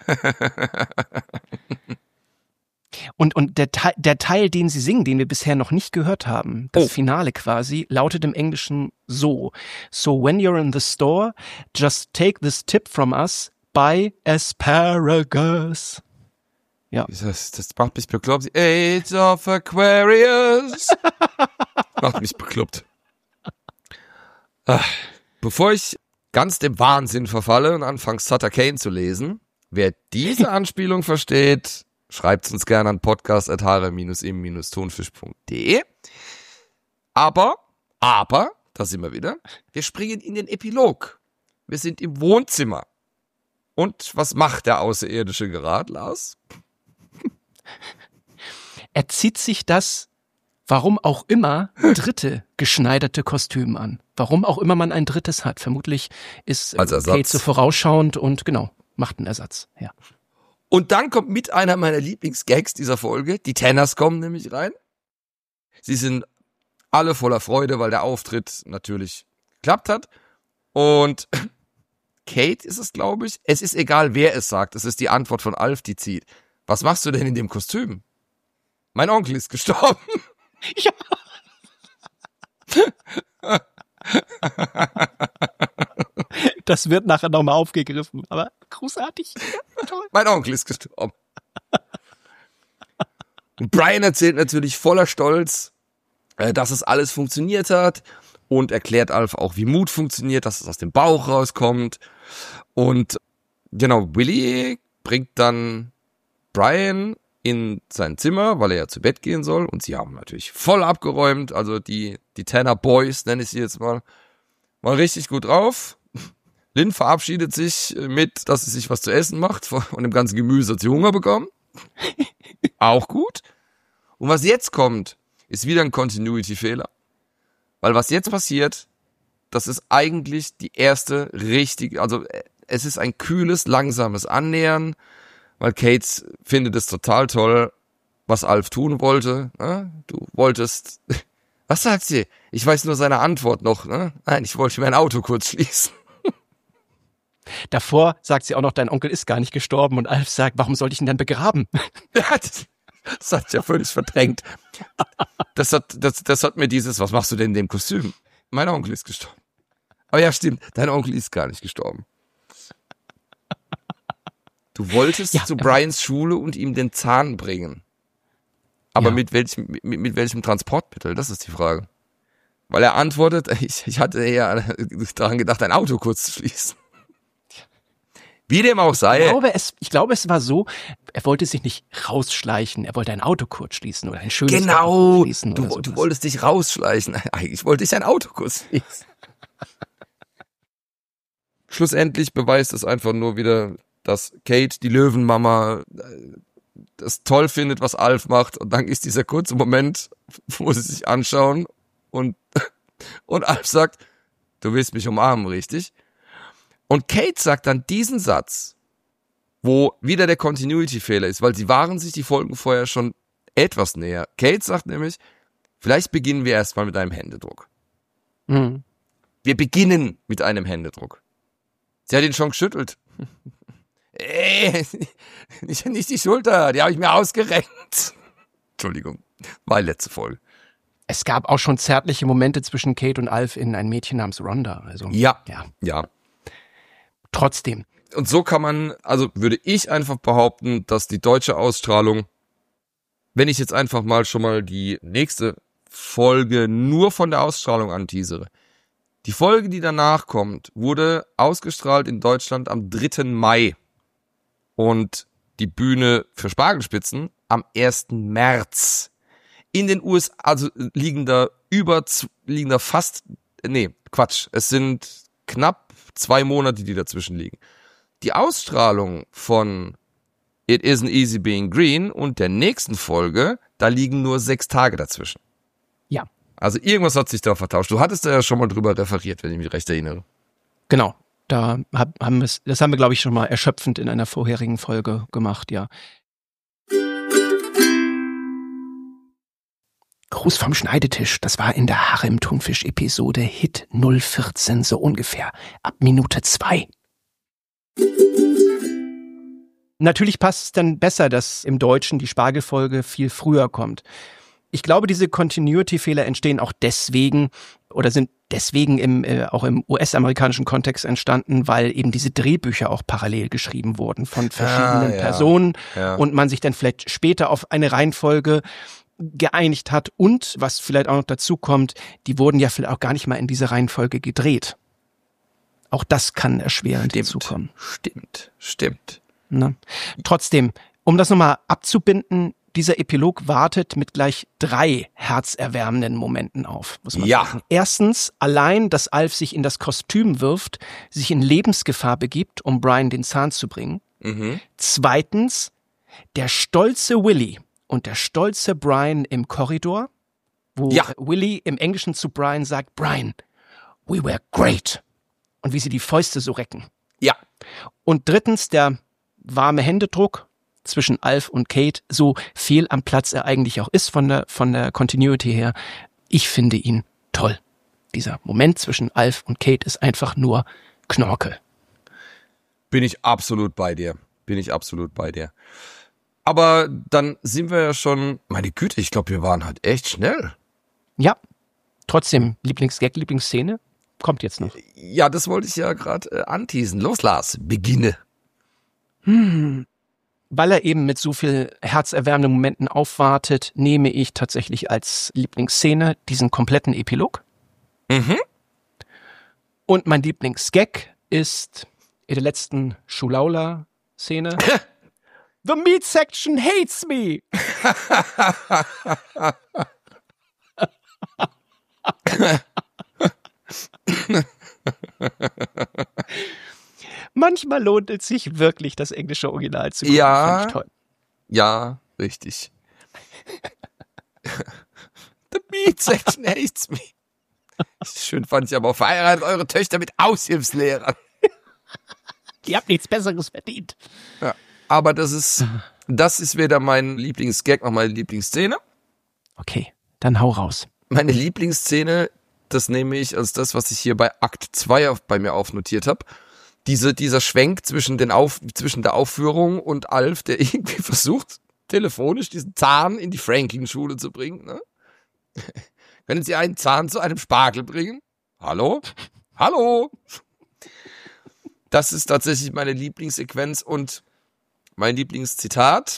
Und, und der, Teil, der Teil, den sie singen, den wir bisher noch nicht gehört haben, das oh. Finale quasi, lautet im Englischen so. So when you're in the store, just take this tip from us, buy asparagus. Ja. Das, das macht mich bekloppt. Age of Aquarius. Macht mich bekloppt. Ach, bevor ich ganz dem Wahnsinn verfalle und anfange Sutter Kane zu lesen, wer diese Anspielung versteht, schreibt uns gerne an podcast at hare im tonfisch punkt de. Aber, aber, da sind wir wieder. Wir springen in den Epilog. Wir sind im Wohnzimmer. Und was macht der Außerirdische gerade, Lars? Er zieht sich das, warum auch immer, dritte geschneiderte Kostüm an. Warum auch immer man ein drittes hat. Vermutlich ist Kate so vorausschauend und genau, macht einen Ersatz. Ja. Und dann kommt mit einer meiner Lieblingsgags dieser Folge. Die Tanners kommen nämlich rein. Sie sind alle voller Freude, weil der Auftritt natürlich geklappt hat. Und Kate ist es, glaube ich. Es ist egal, wer es sagt. Es ist die Antwort von Alf, die zieht. Was machst du denn in dem Kostüm? Mein Onkel ist gestorben. Ja. Das wird nachher nochmal aufgegriffen, aber großartig. Toll. Mein Onkel ist gestorben. Und Brian erzählt natürlich voller Stolz, dass es alles funktioniert hat und erklärt Alf auch, wie Mut funktioniert, dass es aus dem Bauch rauskommt. Und genau, Willy bringt dann Brian in sein Zimmer, weil er ja zu Bett gehen soll. Und sie haben natürlich voll abgeräumt. Also die, die Tanner Boys, nenne ich sie jetzt mal, mal richtig gut drauf. Lynn verabschiedet sich mit, dass sie sich was zu essen macht. Von dem ganzen Gemüse hat sie Hunger bekommen. Auch gut. Und was jetzt kommt, ist wieder ein Continuity-Fehler. Weil was jetzt passiert, das ist eigentlich die erste richtige, also es ist ein kühles, langsames Annähern, weil Kate findet es total toll, was Alf tun wollte. Ne? Du wolltest, was sagt sie? Ich weiß nur seine Antwort noch. Ne? Nein, ich wollte mein Auto kurz schließen. Davor sagt sie auch noch, dein Onkel ist gar nicht gestorben und Alf sagt, warum sollte ich ihn dann begraben? Ja, das, das hat ja völlig verdrängt. Das hat, das, das hat mir dieses, was machst du denn in dem Kostüm? Mein Onkel ist gestorben. Aber ja, stimmt, dein Onkel ist gar nicht gestorben. Du wolltest ja, zu Brians Schule und ihm den Zahn bringen. Aber ja. mit welchem, mit, mit welchem Transportmittel? Das ist die Frage. Weil er antwortet, ich, ich hatte ja daran gedacht, ein Auto kurz zu schließen. Wie dem auch sei. Ich glaube, es, ich glaube, es war so, er wollte sich nicht rausschleichen, er wollte ein Auto kurz schließen oder ein schönes genau, Auto schließen. Genau, du, du wolltest dich rausschleichen. Eigentlich wollte ich ein Auto kurz schließen. Schlussendlich beweist es einfach nur wieder, dass Kate, die Löwenmama, das toll findet, was Alf macht. Und dann ist dieser kurze Moment, wo sie sich anschauen und, und Alf sagt, du willst mich umarmen, richtig? Und Kate sagt dann diesen Satz, wo wieder der Continuity-Fehler ist, weil sie waren sich die Folgen vorher schon etwas näher. Kate sagt nämlich, vielleicht beginnen wir erstmal mit einem Händedruck. Mhm. Wir beginnen mit einem Händedruck. Sie hat ihn schon geschüttelt. Ey, nicht, nicht die Schulter, die habe ich mir ausgerenkt. Entschuldigung, war die letzte Folge. Es gab auch schon zärtliche Momente zwischen Kate und Alf in Ein Mädchen namens Rhonda. Also, ja, ja, ja. Trotzdem. Und so kann man, also würde ich einfach behaupten, dass die deutsche Ausstrahlung, wenn ich jetzt einfach mal schon mal die nächste Folge nur von der Ausstrahlung anteasere. Die Folge, die danach kommt, wurde ausgestrahlt in Deutschland am dritten Mai. Und die Bühne für Spargelspitzen am ersten März. In den U S A, also liegen da über, liegen da fast, nee, Quatsch, es sind knapp zwei Monate, die dazwischen liegen. Die Ausstrahlung von It Isn't Easy Being Green und der nächsten Folge, da liegen nur sechs Tage dazwischen. Ja. Also irgendwas hat sich da vertauscht. Du hattest da ja schon mal drüber referiert, wenn ich mich recht erinnere. Genau. Da haben wir das haben wir, glaube ich, schon mal erschöpfend in einer vorherigen Folge gemacht, ja. Gruß vom Schneidetisch, das war in der Harem-Thunfisch-Episode Hit null vierzehn, so ungefähr, ab Minute zwei. Natürlich passt es dann besser, dass im Deutschen die Spargelfolge viel früher kommt. Ich glaube, diese Continuity-Fehler entstehen auch deswegen oder sind deswegen im, äh, auch im U S-amerikanischen Kontext entstanden, weil eben diese Drehbücher auch parallel geschrieben wurden von verschiedenen ah, ja. Personen ja. und man sich dann vielleicht später auf eine Reihenfolge geeinigt hat und, was vielleicht auch noch dazu kommt, die wurden ja vielleicht auch gar nicht mal in dieser Reihenfolge gedreht. Auch das kann erschwerend hinzukommen. Stimmt, stimmt. Ne? Trotzdem, um das nochmal abzubinden, dieser Epilog wartet mit gleich drei herzerwärmenden Momenten auf, muss man Ja. sagen. Erstens, allein, dass Alf sich in das Kostüm wirft, sich in Lebensgefahr begibt, um Brian den Zahn zu bringen. Mhm. Zweitens, der stolze Willy und der stolze Brian im Korridor, wo Ja. Willy im Englischen zu Brian sagt, Brian, we were great. Und wie sie die Fäuste so recken. Ja. Und drittens, der warme Händedruck zwischen Alf und Kate, so fehl am Platz er eigentlich auch ist von der, von der Continuity her. Ich finde ihn toll. Dieser Moment zwischen Alf und Kate ist einfach nur Knorke. Bin ich absolut bei dir. Bin ich absolut bei dir. Aber dann sind wir ja schon, meine Güte, ich glaube, wir waren halt echt schnell. Ja, trotzdem Lieblingsgag, Lieblingsszene kommt jetzt noch. Ja, das wollte ich ja gerade äh, anteasen. Los, Lars, beginne. Hm. Weil er eben mit so viel herzerwärmenden Momenten aufwartet, nehme ich tatsächlich als Lieblingsszene diesen kompletten Epilog. Mhm. Und mein Lieblingsgag ist in der letzten Schulaula-Szene. The meat section hates me! Manchmal lohnt es sich wirklich, das englische Original zu gucken. Ja. Fand ich toll. Ja, richtig. The meat section hates me. Schön fand ich aber auch, verheiratet eure Töchter mit Aushilfslehrern. Ihr habt nichts Besseres verdient. Ja, aber das ist, das ist wieder mein Lieblingsgag, noch meine Lieblingsszene. Okay, dann hau raus. Meine Lieblingsszene, das nehme ich als das, was ich hier bei Akt zwei auf, bei mir aufnotiert habe. Diese, dieser Schwenk zwischen, den auf, zwischen der Aufführung und Alf, der irgendwie versucht, telefonisch diesen Zahn in die Franklin-Schule zu bringen. Ne? Können Sie einen Zahn zu einem Spargel bringen? Hallo? Hallo? Das ist tatsächlich meine Lieblingssequenz und mein Lieblingszitat.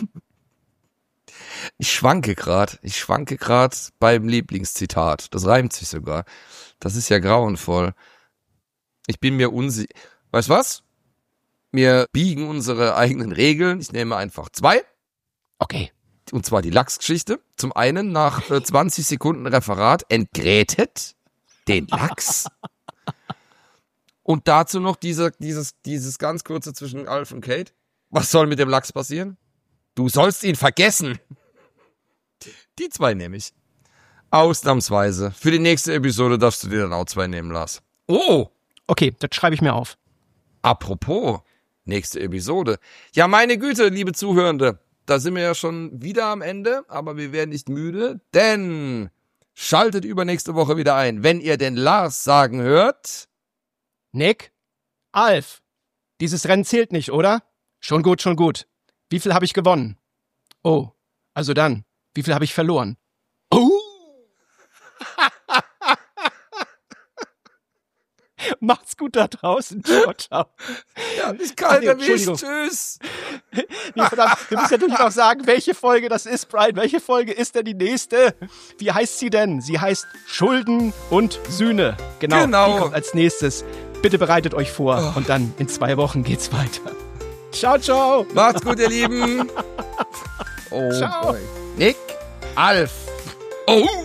Ich schwanke gerade. Ich schwanke gerade beim Lieblingszitat. Das reimt sich sogar. Das ist ja grauenvoll. Ich bin mir unsicher. Weißt du was? Wir biegen unsere eigenen Regeln. Ich nehme einfach zwei. Okay. Und zwar die Lachsgeschichte. Zum einen nach äh, zwanzig Sekunden Referat entgrätet den Lachs. Und dazu noch dieser, dieses, dieses ganz kurze zwischen Alf und Kate. Was soll mit dem Lachs passieren? Du sollst ihn vergessen. Die zwei nehme ich. Ausnahmsweise. Für die nächste Episode darfst du dir dann auch zwei nehmen, Lars. Oh! Okay, das schreibe ich mir auf. Apropos, nächste Episode. Ja, meine Güte, liebe Zuhörende, da sind wir ja schon wieder am Ende, aber wir werden nicht müde, denn schaltet übernächste Woche wieder ein, wenn ihr den Lars sagen hört. Nick? Alf? Dieses Rennen zählt nicht, oder? Schon gut, schon gut. Wie viel habe ich gewonnen? Oh, also dann, wie viel habe ich verloren? Oh! Macht's gut da draußen. Ciao, ciao. Ja, mich kalt nee, erwischt. Entschuldigung. Tschüss. Nee, verdammt, wir müssen natürlich noch sagen, welche Folge das ist, Brian. Welche Folge ist denn die nächste? Wie heißt sie denn? Sie heißt Schulden und Sühne. Genau, Genau. die kommt als nächstes. Bitte bereitet euch vor und dann in zwei Wochen geht's weiter. Ciao, ciao. Macht's gut, ihr Lieben. Oh Ciao. boy. Nick, Alf. Oh.